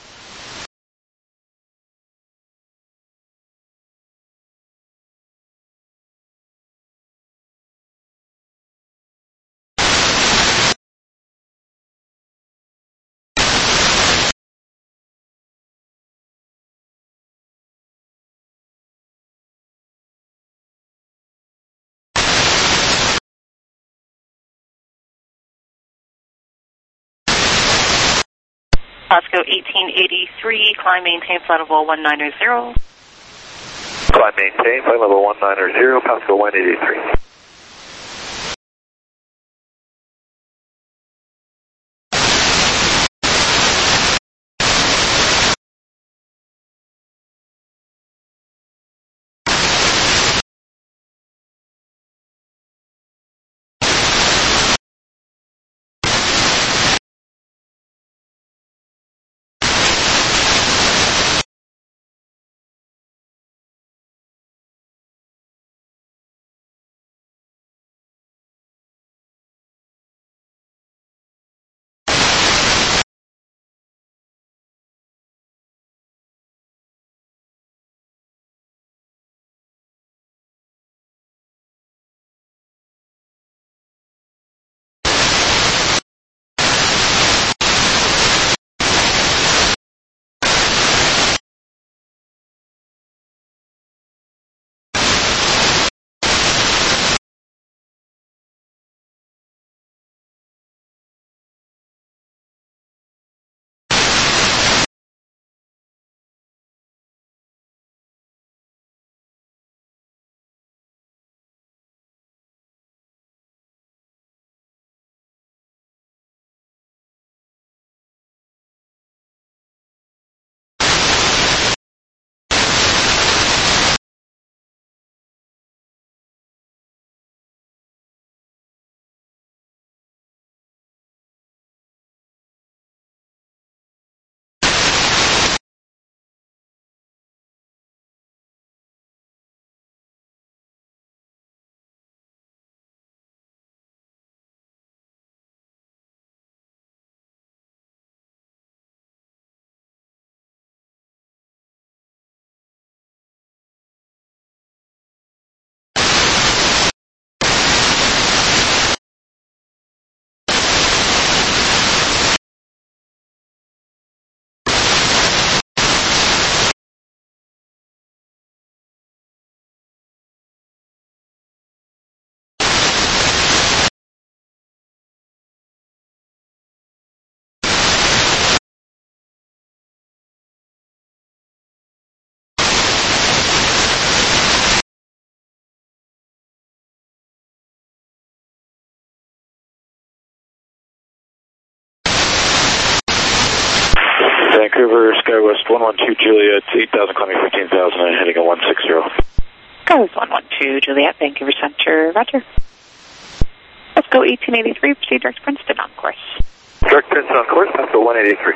Pasco eighteen eighty-three, climb maintain flight level one nine zero. Climb maintain flight level one nine zero, Pasco one eight eight three. Vancouver, SkyWest one one two Juliet, eight thousand climbing fifteen thousand and heading at one six zero. SkyWest one one two Juliet, Vancouver Center, roger. Let's go eighteen eighty-three, proceed direct to Princeton on course. Direct Princeton on course, Pasco one eighty-three.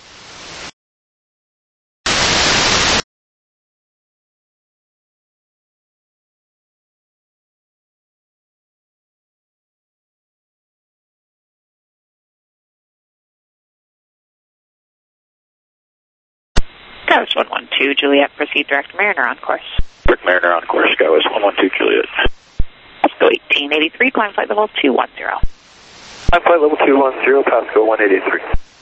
SkyWest one one two Juliet, proceed direct Mariner on course. Direct Mariner on course, SkyWest one one two Juliet. Let's go eighteen eighty-three, climb flight level two one zero. Climb flight level two one zero, Pasco one eighty-three.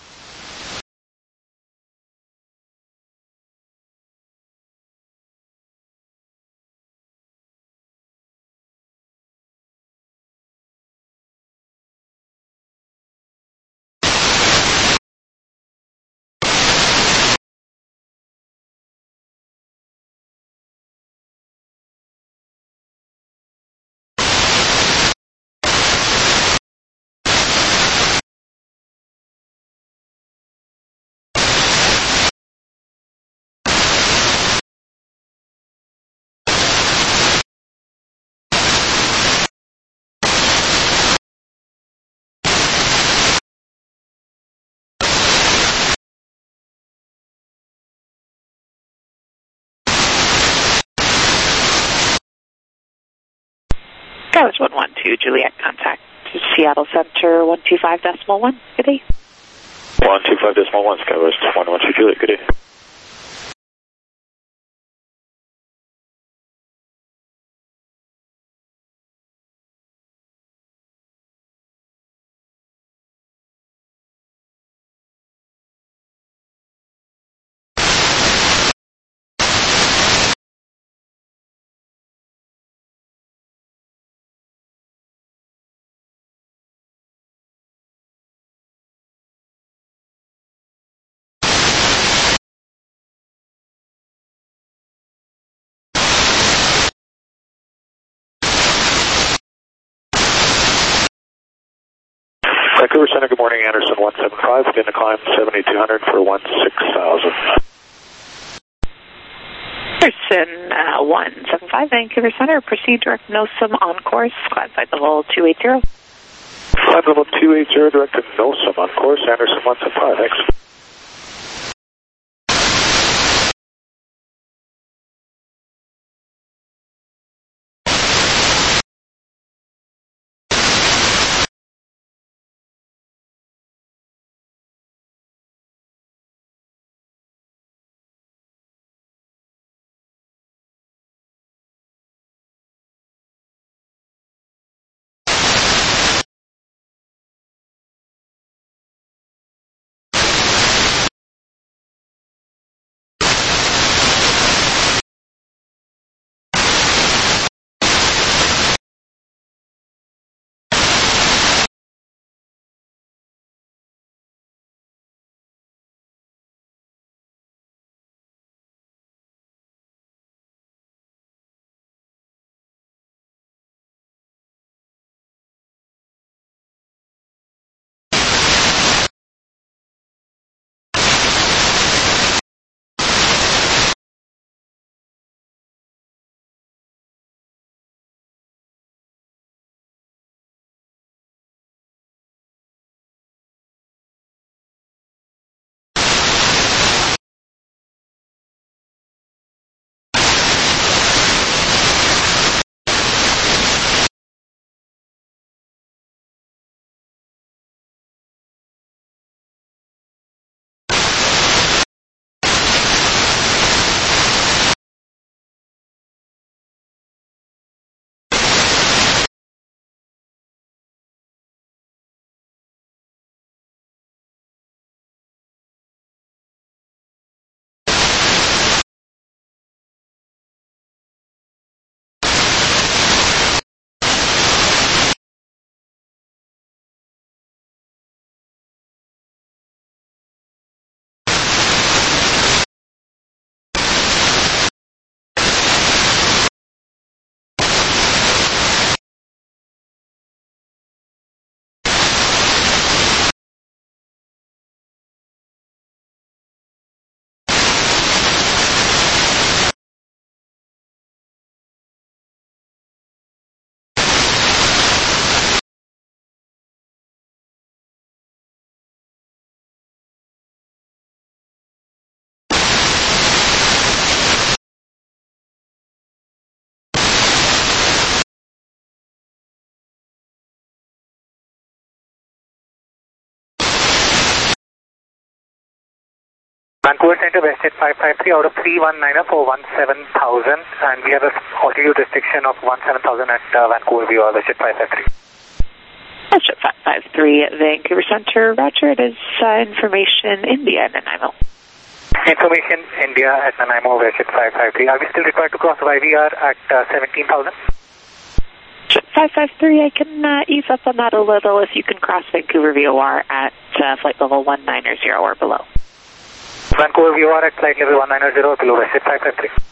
SkyWest one one two Juliet, contact Seattle Center one two five decimal one. Good day. one two five decimal one, SkyWest one one two Juliet, good day. Vancouver Center, good morning, Anderson one seven five, begin to climb seventy-two hundred for one six thousand. Anderson uh, one seven five, Vancouver Center, proceed direct NOSM on course, climb flight level two eighty. Climb level two eighty, direct to NOSM on course, Anderson one seven five, thanks. Vancouver Center, WestJet five five three out of three one niner for one seven thousand, and we have a altitude restriction of one seven thousand at uh, Vancouver V O R, WestJet five five three. WestJet five five three, Vancouver Center, roger, it is uh, information India at Nanaimo. Information India at Nanaimo, WestJet five five three. Are we still required to cross Y V R at uh, seventeen thousand? five five three, I can uh, ease up on that a little if you can cross Vancouver V O R at uh, flight level one ninety or below. Vancouver V O R at flight level one ninety or below, WestJet five five three.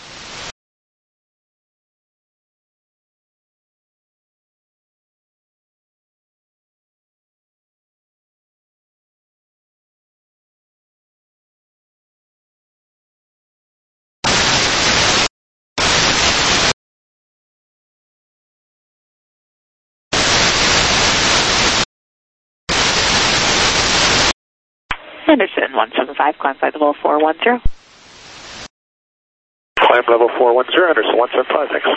Anderson one seven five, climb flight level four one zero. Climb level four one zero, Anderson one seven five, thanks.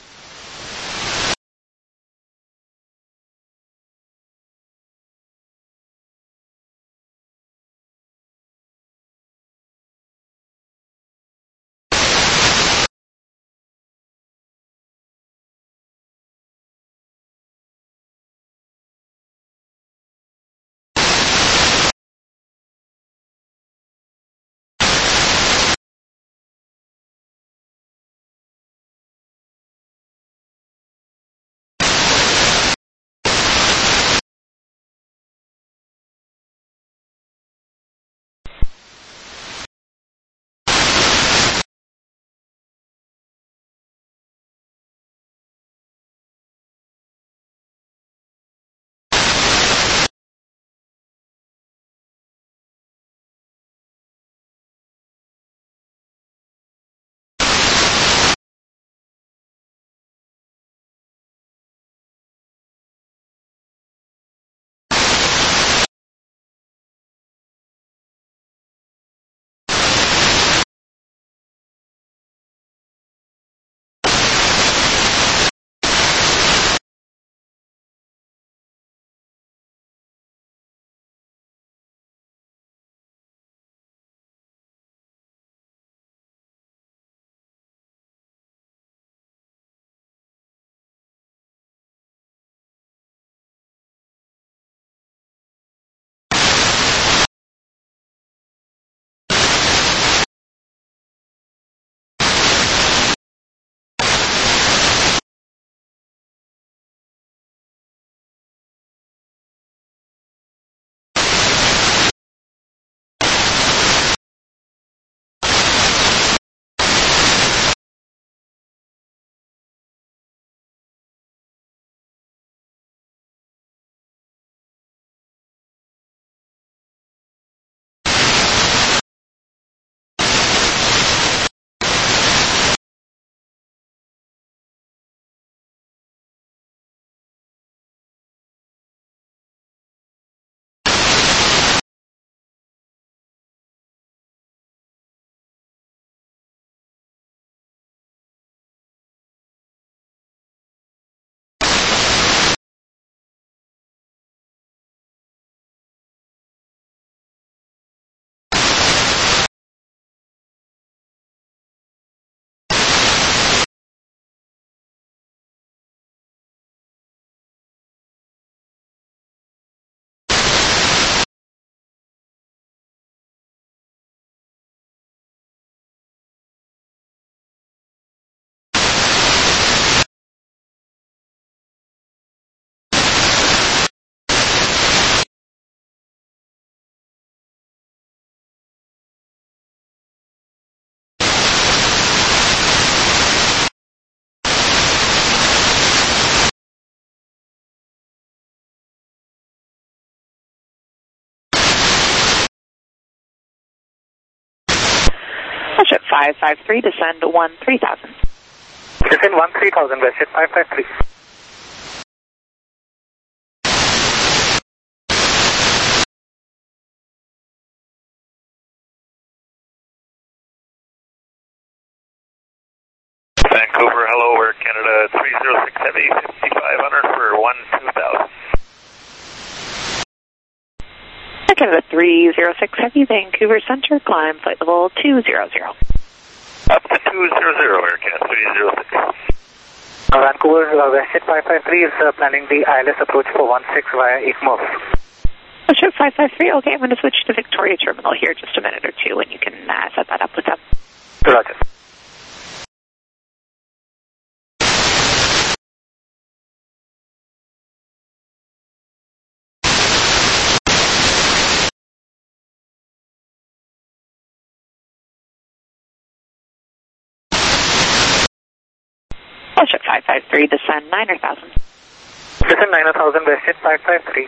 WestJet five five three, descend one three thousand. Descend one three thousand, WestJet five five three. Vancouver, hello, we're Canada three zero six Heavy, fifty-five hundred for one two thousand. Canada three zero six Heavy, Vancouver Center, climb flight level two zero zero. Up to two zero zero, Air Canada three zero six. Uh, Vancouver, uh, WestJet five five three is uh, planning the I L S approach for one six via ICMOF. WestJet five five three, okay, I'm going to switch to Victoria Terminal here just a minute or two and you can uh, set that up with them. Roger. WestJet five five three, descend niner thousand. Descend niner thousand, WestJet five five three.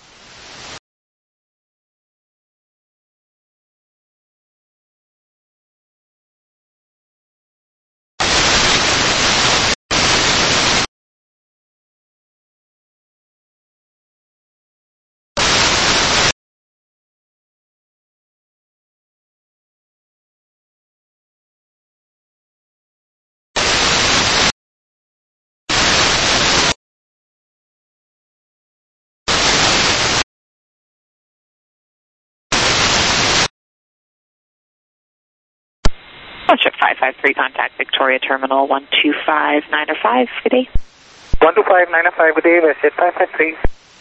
WestJet five five three, contact Victoria Terminal one two five nine five, good day. one two five nine five, good day, WestJet five five three.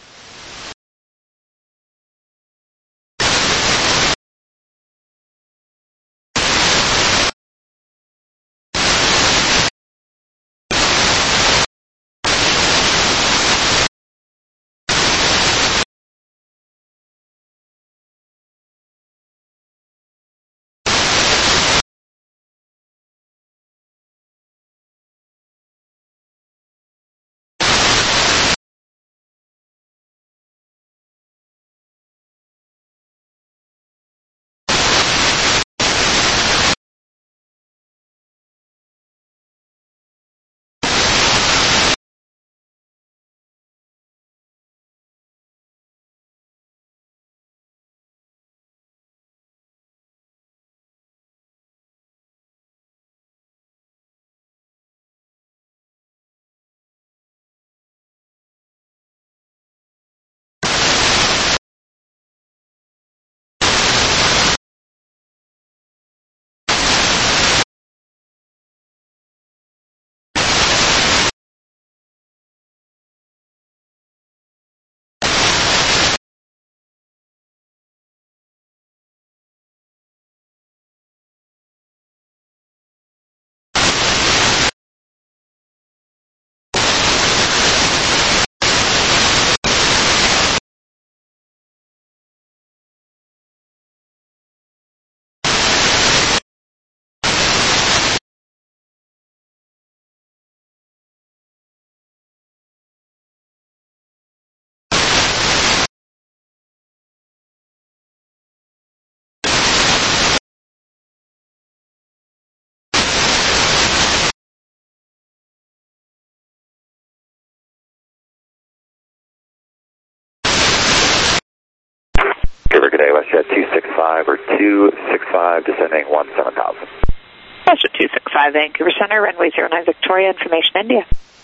Good day, WestJet two six five or two six five, descending one seven thousand. WestJet two six five, Vancouver Center, runway zero nine Victoria, information India.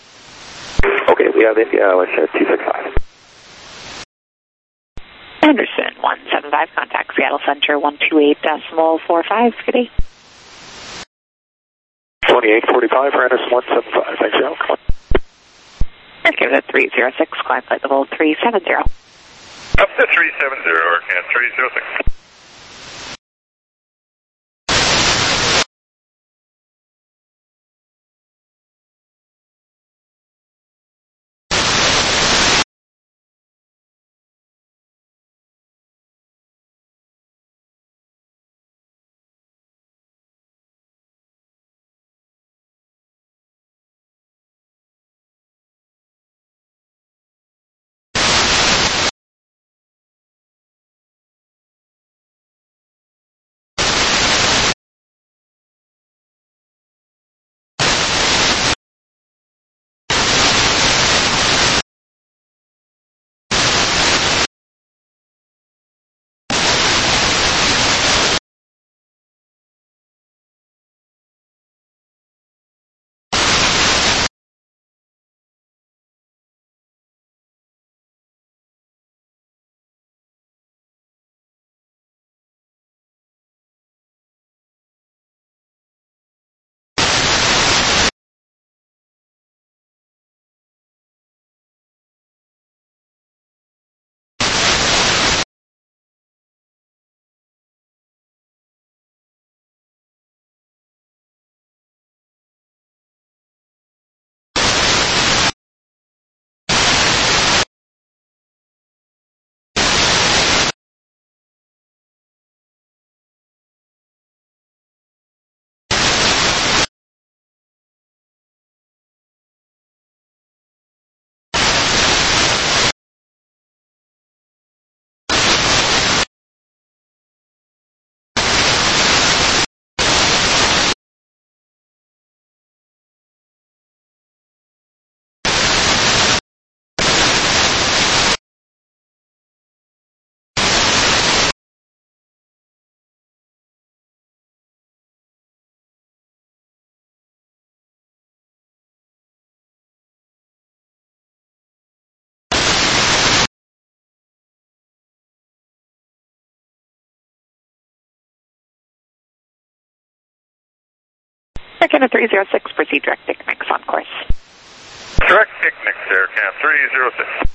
Okay, we have India, WestJet two six five. Anderson one seven five, contact Seattle Center one two eight decimal four five, good day. twenty-eight forty-five for Anderson one seven five, thanks, Al. Air Canada three zero six, climb flight level three seven zero. Up to three seven zero, Air Canada three zero six. Aircan three zero six, proceed direct I C M E X on course. Direct I C M E X, Aircan three zero six.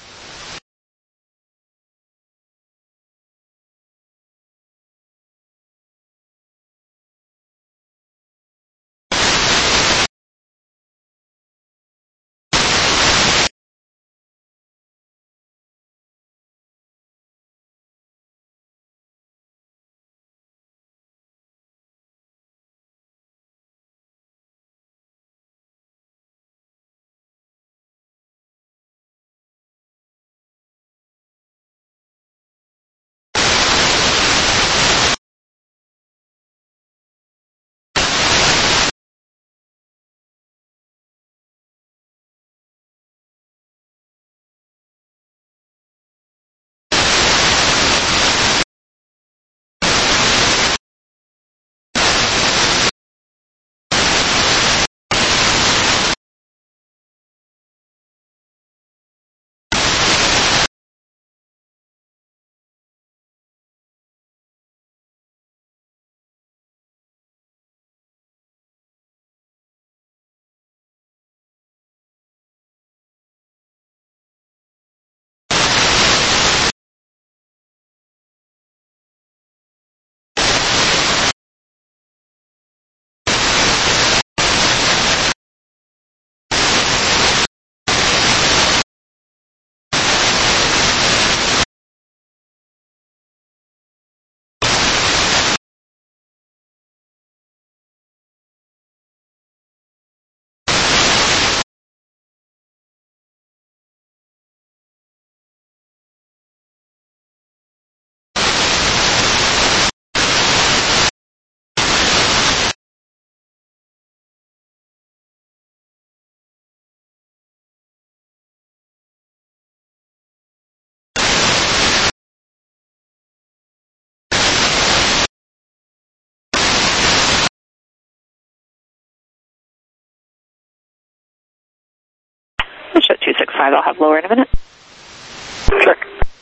Show two six five, I'll have lower in a minute. Check.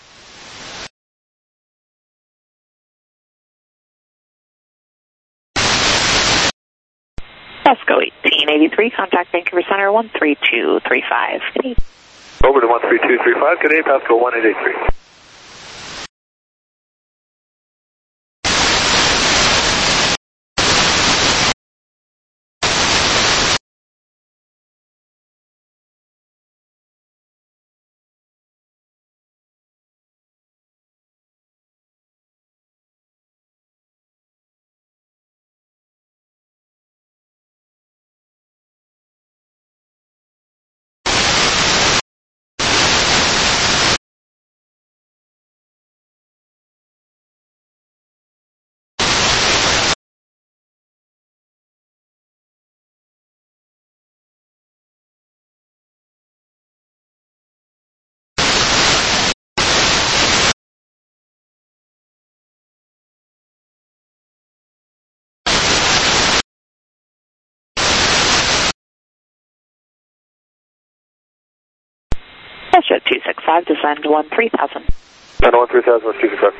Pasco eighteen eighty-three, contact Vancouver Center one three two three five. Over to one three two three five, good day, Pasco one eight eight three. Show two six five, descend one three thousand. nine one three thousand, two six five.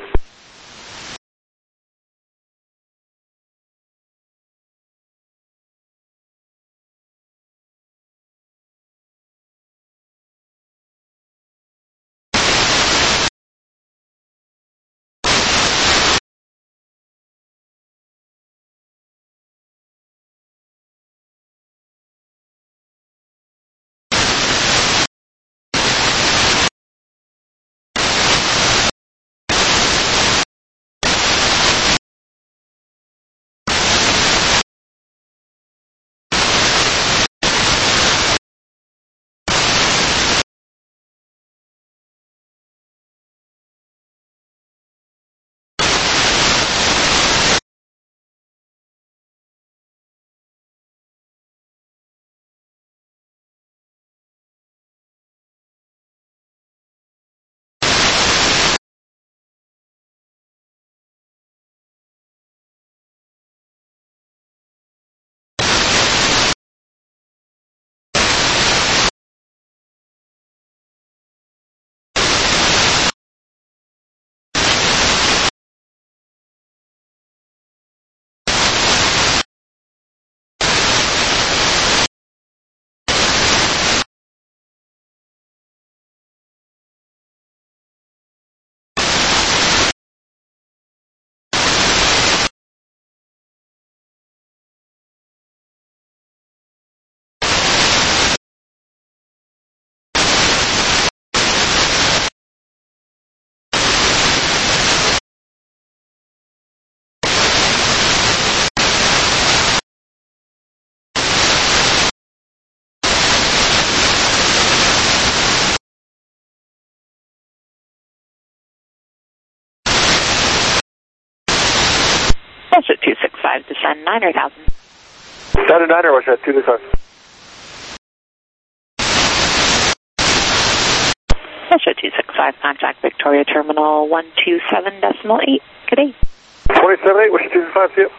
five, descend niner thousand. Standard niner, what's that? two to five. Delta two six five, contact Victoria Terminal one two seven decimal eight. Good day. twenty-seven eight, what's two to five, see you.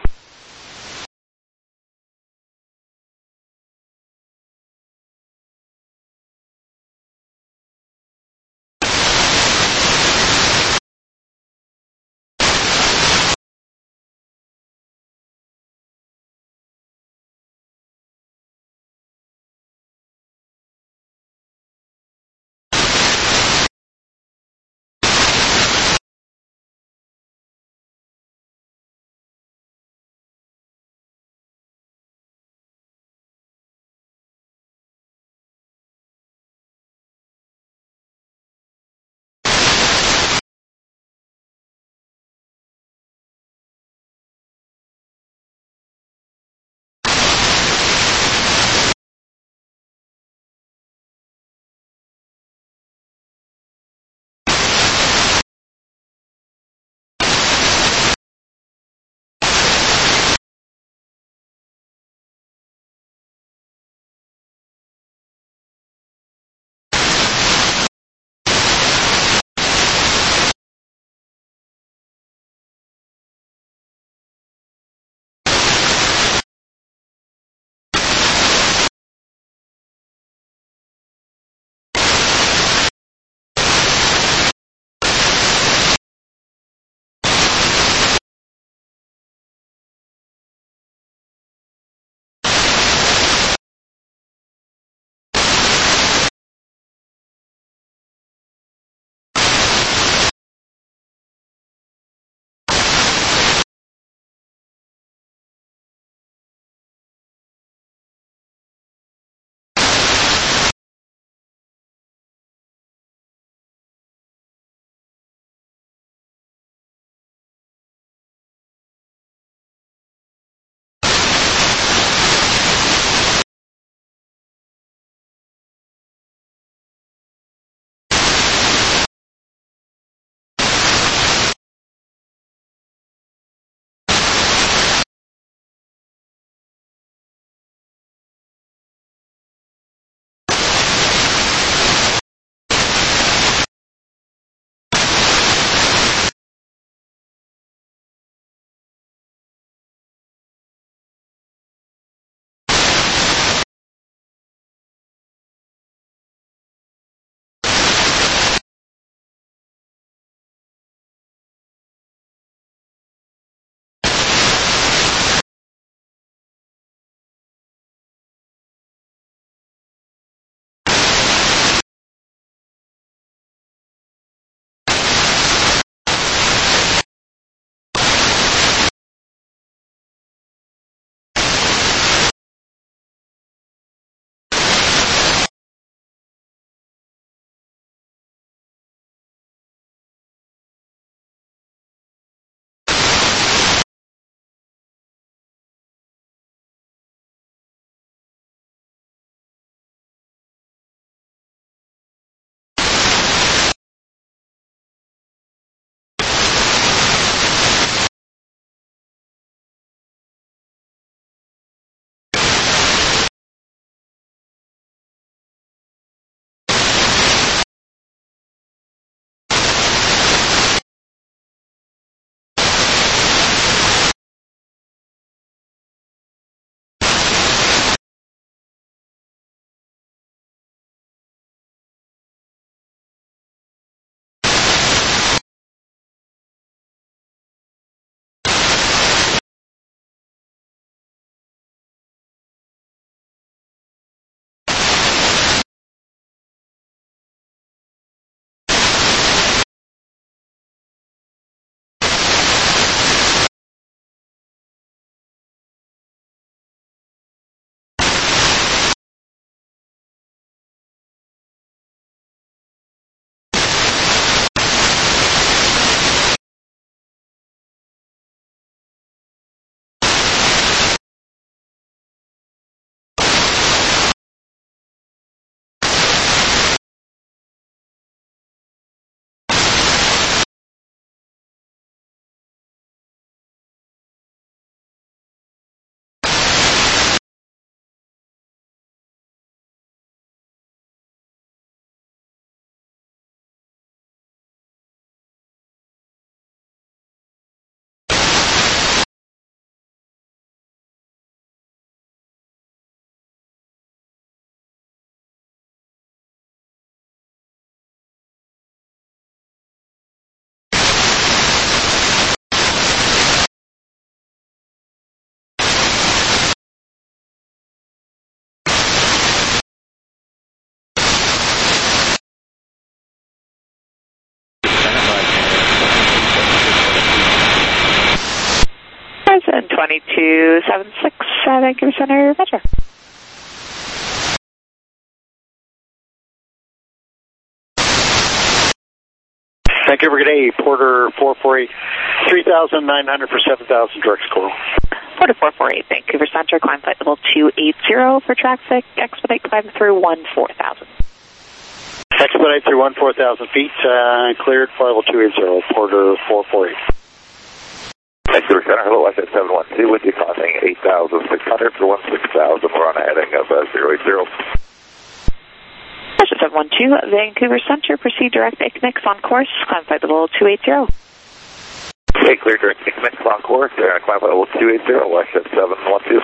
two seven six, uh, Vancouver Center, Metro. Vancouver, good day. Porter four four eight, three thousand nine hundred for seven thousand, direct squirrel. Porter four four eight, Vancouver Center, climb flight level two eighty for traffic, expedite climb through one four thousand. Expedite through one four thousand feet, uh, cleared, flight level two eighty, Porter four four eight. Vancouver Center, hello, S seven one two, with you crossing eight thousand six hundred for one six thousand, we're on a heading of uh, zero eight zero. seven one two, Vancouver Center, proceed direct I C N I X on course, climb flight level two eighty. Okay, clear direct I C N I X on course, uh, climb flight level two eighty, West seven one two.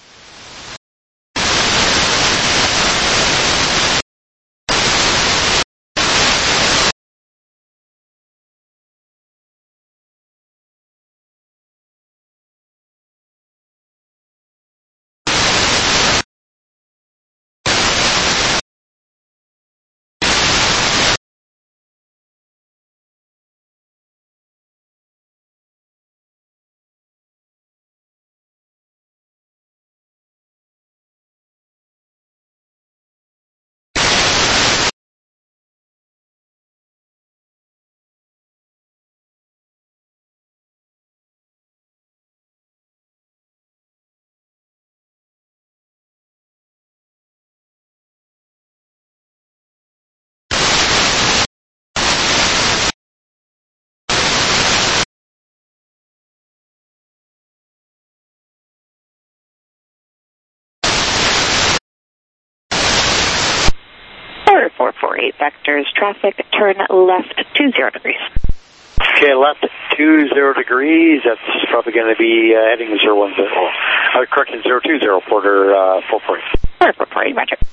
four four eight, vectors, traffic, turn left two zero degrees. Okay, left two zero degrees, that's probably going to be uh, heading zero one zero. Uh, correction, zero two zero, Porter uh, four four eight. Porter four four eight, roger.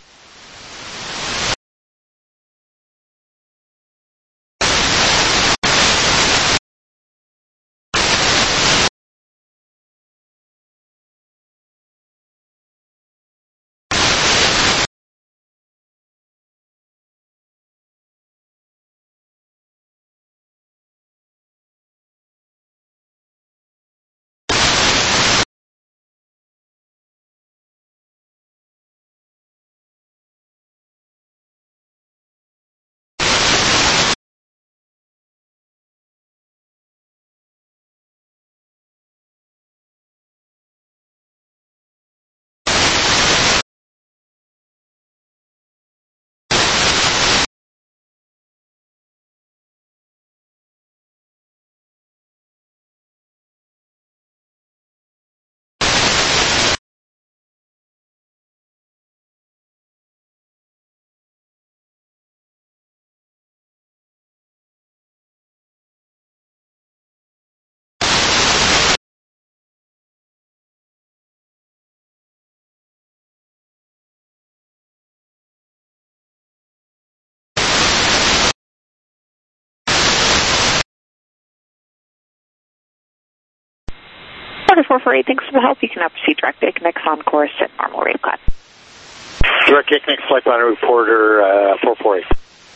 Porter four four eight, thanks for the help. You can now proceed direct I C N I X on course at normal rate climb. Direct I C N I X flight plan route, Porter uh, four four eight.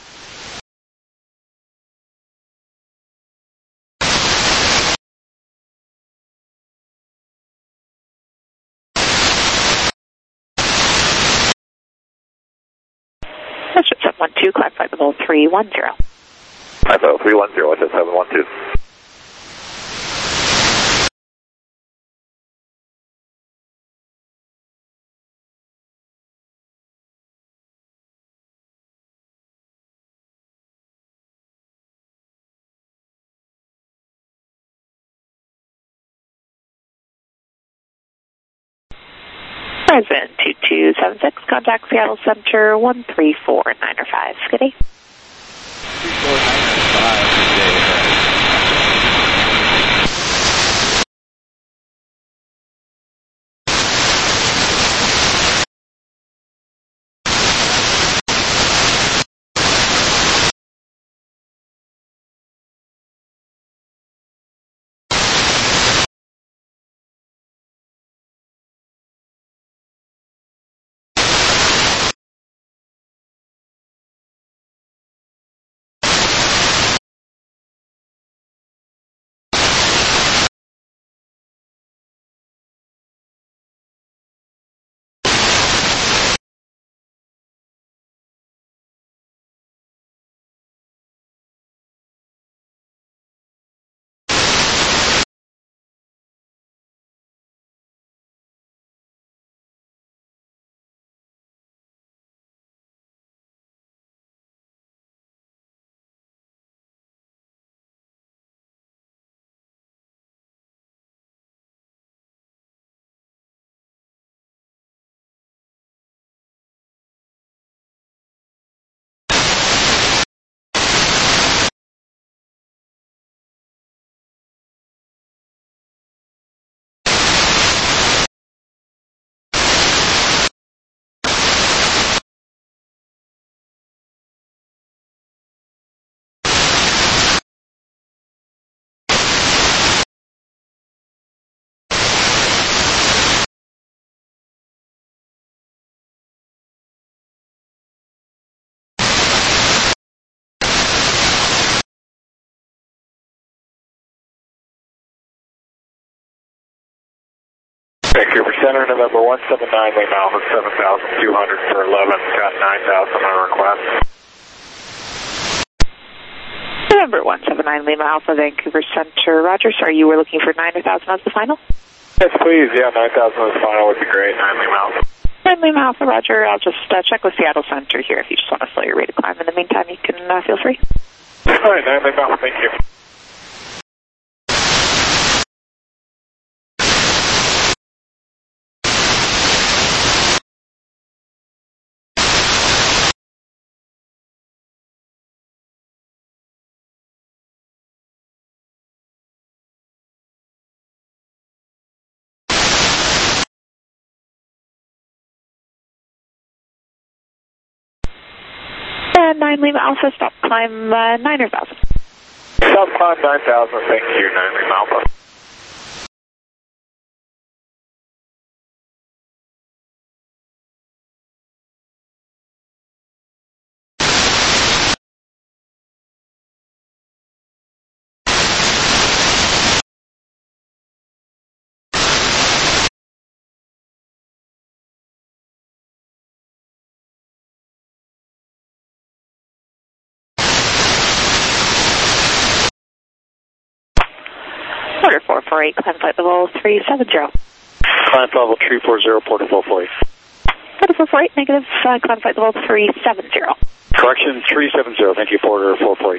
seven one two, climb flight level three one zero. Climb level three one zero, seven one two. Present two two seven six, contact Seattle Center one three four nine five. Good day. three four nine five, good day. Center, November one seven nine, Lima Alpha seven thousand two hundred for eleven, got nine thousand on request. November one seven nine, Lima Alpha, Vancouver Center, Roger. Sorry, you were looking for nine thousand as the final? Yes, please. Yeah, nine thousand as the final would be great. nine Lima Alpha. nine Lima Alpha, Roger. I'll just uh, check with Seattle Center here. If you just want to slow your rate of climb in the meantime, you can uh, feel free. All right, nine Lima Alpha, thank you. And nine Lima Alpha, stop climb uh, nine or thousand. Stop climb nine thousand, thank you, nine Lima Alpha. Order four four eight, climb flight level three seven zero. Climb level three four zero, Porter four four eight. Order four four eight, negative, uh, climb flight level three seven zero. Correction, three seven zero, thank you, Porter four four eight.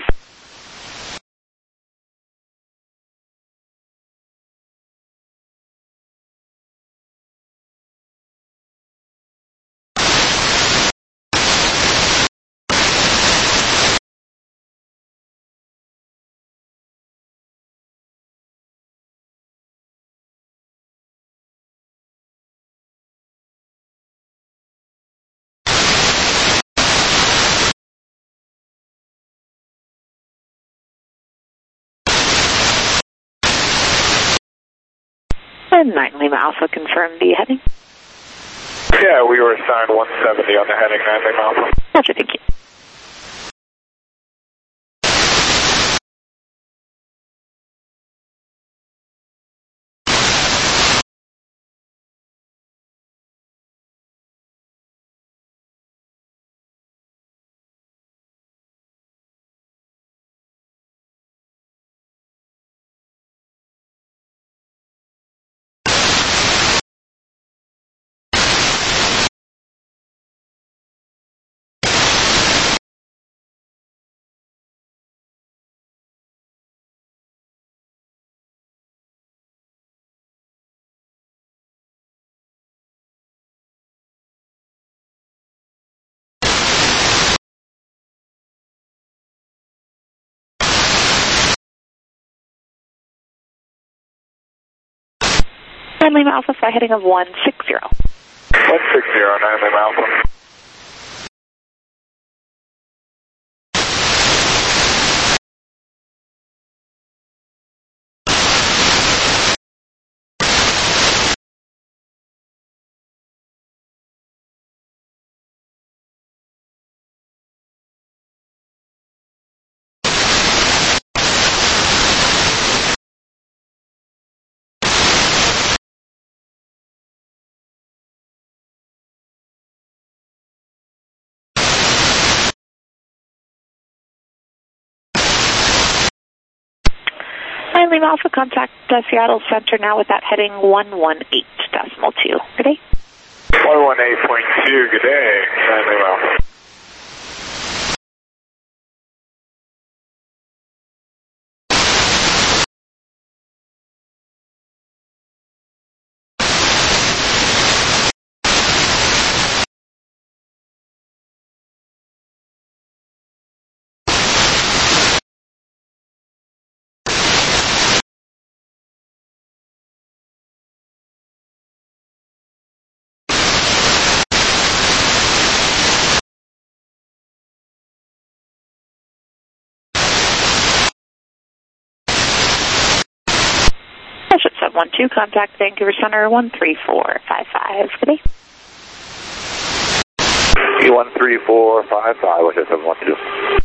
And nine Lima Alpha, confirm the heading. Yeah, we were assigned one seventy on the heading, nine Lima Alpha. Roger, thank you. nine Lima Alpha, fly heading of one six zero. one six zero, nine Lima Alpha. nine Lima Alpha, contact uh, Seattle Center now with that heading one one eight decimal two. Good day. one one eight point two, good day, nine Lima Alpha. seven one two, contact Vancouver Center one three four five five. Good day. one three four five five, which is seven one two.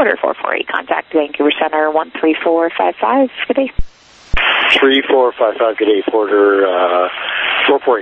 Porter four four eight, contact Vancouver Center one three four five five. Good day. three four five five, good day, Porter uh, four four eight.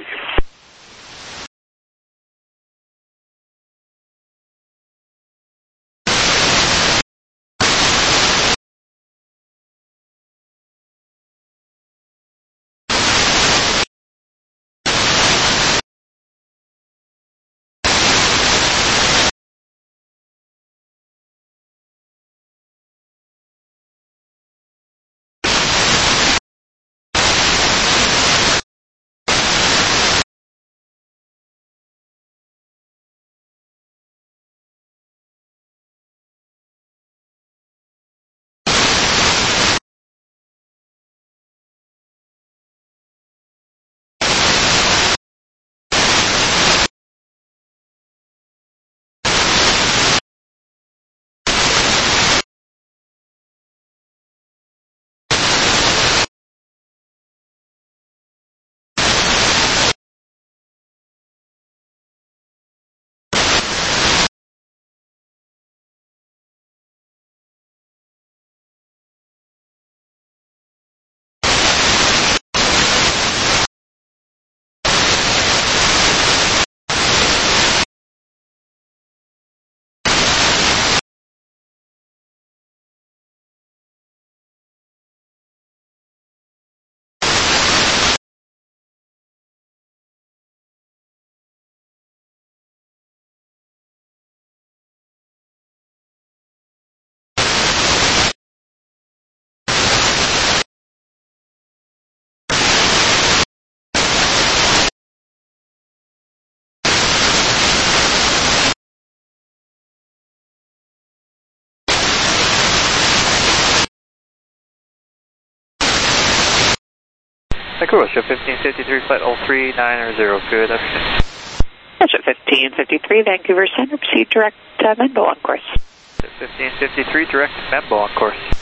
Vancouver, fifteen fifty-three, flight oh three nine zero, good afternoon. Russia fifteen fifty-three, Vancouver Center, proceed direct uh, Menbo on course. fifteen fifty-three, direct Menbo on course.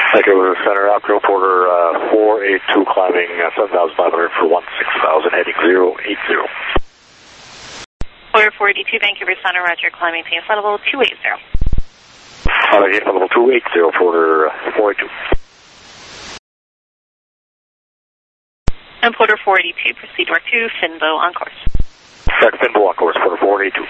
Thank you, Center. Outro Porter uh, four eight two climbing uh, seven thousand five hundred for one six thousand, heading zero eight zero. Porter four eighty-two, Vancouver Center, Roger, climbing to flight level two eighty. Uh, flight level two eighty, Porter uh, four eighty-two. And Porter four eighty-two, proceed direct to Finbo on course. Back Finbo on course, Porter four eighty-two.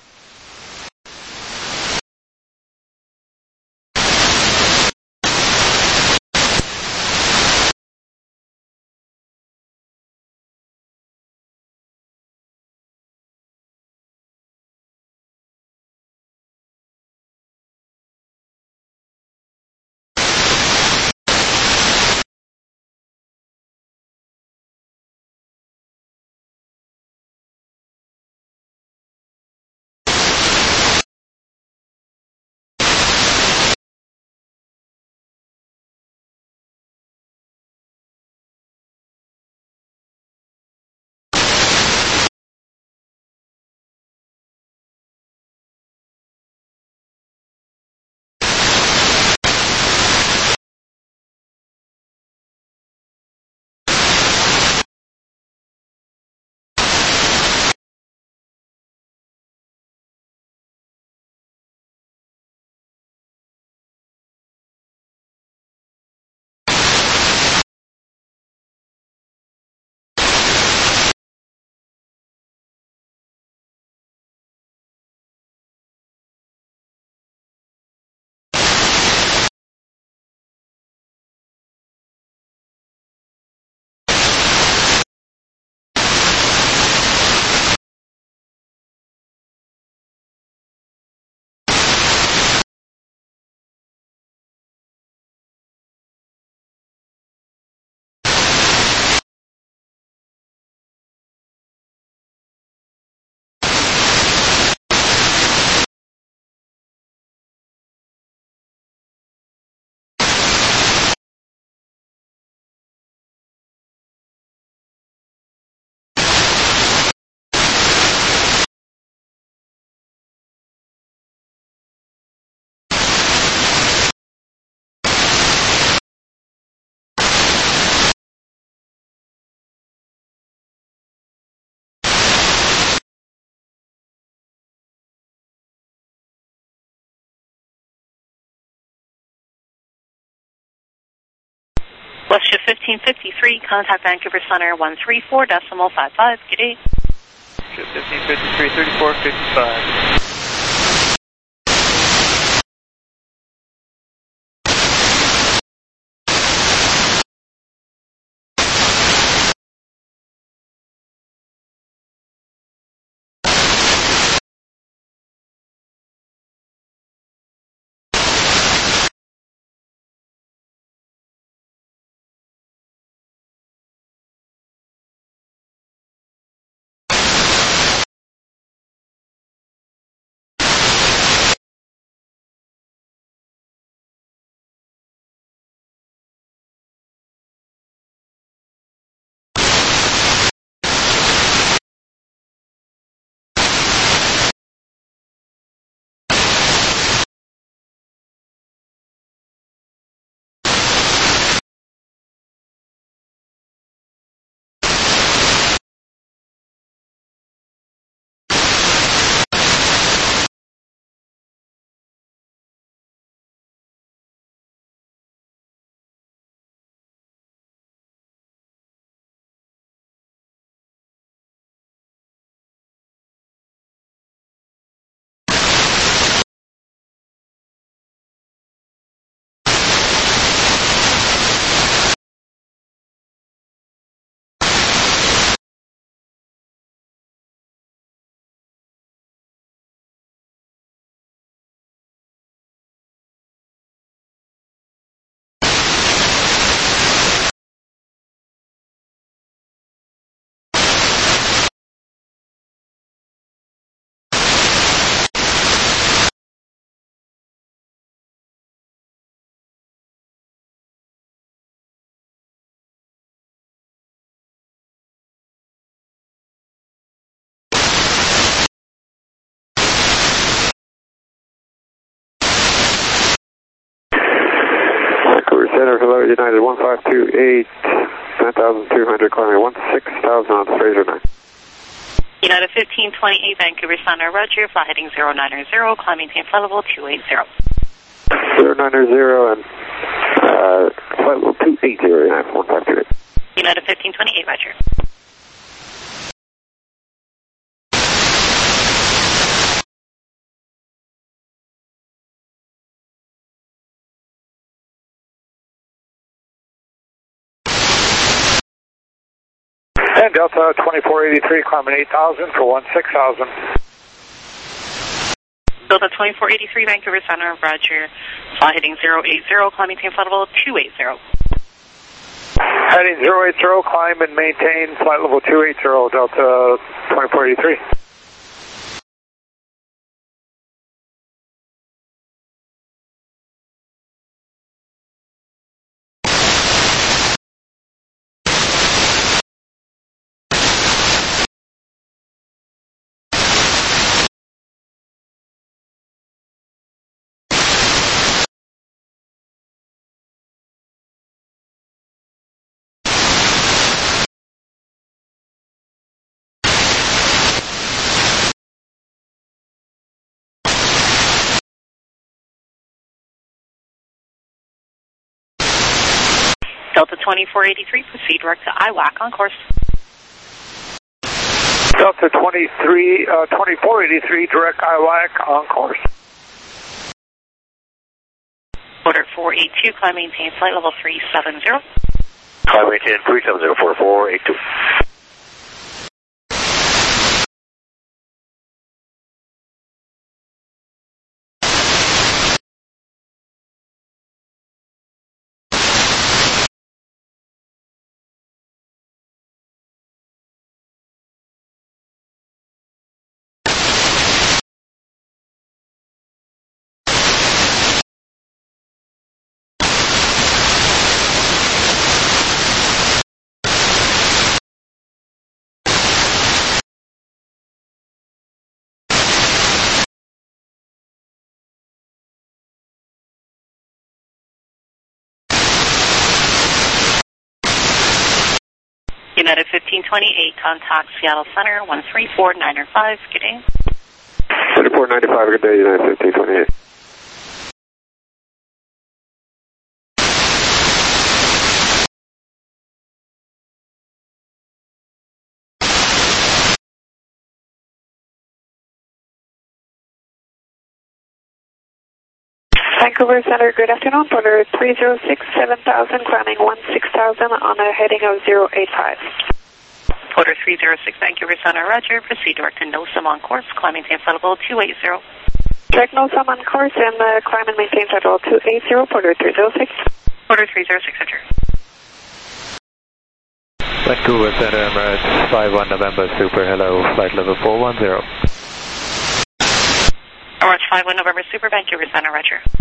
West Shift fifteen fifty-three, contact Vancouver Center one three four decimal five five. Good day. Shift fifteen fifty-three, thirty-four fifty-five. Center, hello, United one five two eight, nine thousand two hundred, climbing one six thousand on Fraser nine. United fifteen twenty-eight, Vancouver Center, Roger, flight heading zero nine zero, climb maintain flight level two eighty. zero nine zero and uh, flight level two eighty, United one five two eight. United fifteen twenty-eight, Roger. And Delta twenty-four eighty-three, climbing eight thousand for one six thousand. Delta twenty-four eighty-three, Vancouver Center, Roger, flight heading zero eight zero, climb maintain flight level two eighty. Heading zero eight zero, climb and maintain flight level two eighty, Delta twenty-four eighty-three. Delta twenty-four eighty-three, proceed direct to I W A C on course. Delta twenty-three, uh, twenty-four eighty-three, direct I W A C on course. Order four eight two, climb maintain flight level three seven zero. Climb maintain three seven zero for four eight two. United fifteen twenty-eight, contact Seattle Center, one three four nine five, good day. three four nine five, good day, United fifteen twenty-eight. Vancouver Center, good afternoon. Order three zero six, seven thousand, climbing one six thousand on a heading of zero eight five. Order three zero six, Vancouver Center, Roger, proceed direct to NOSAM on course, climb maintain flight level two eighty. Direct NOSAM on course and uh, climb and maintain flight level two eighty, order three zero six. Order three zero six, Roger. Vancouver Center, Emirates, five one November, Super, hello, flight level four one zero. Emirates five one November, Super, Vancouver Center, Roger.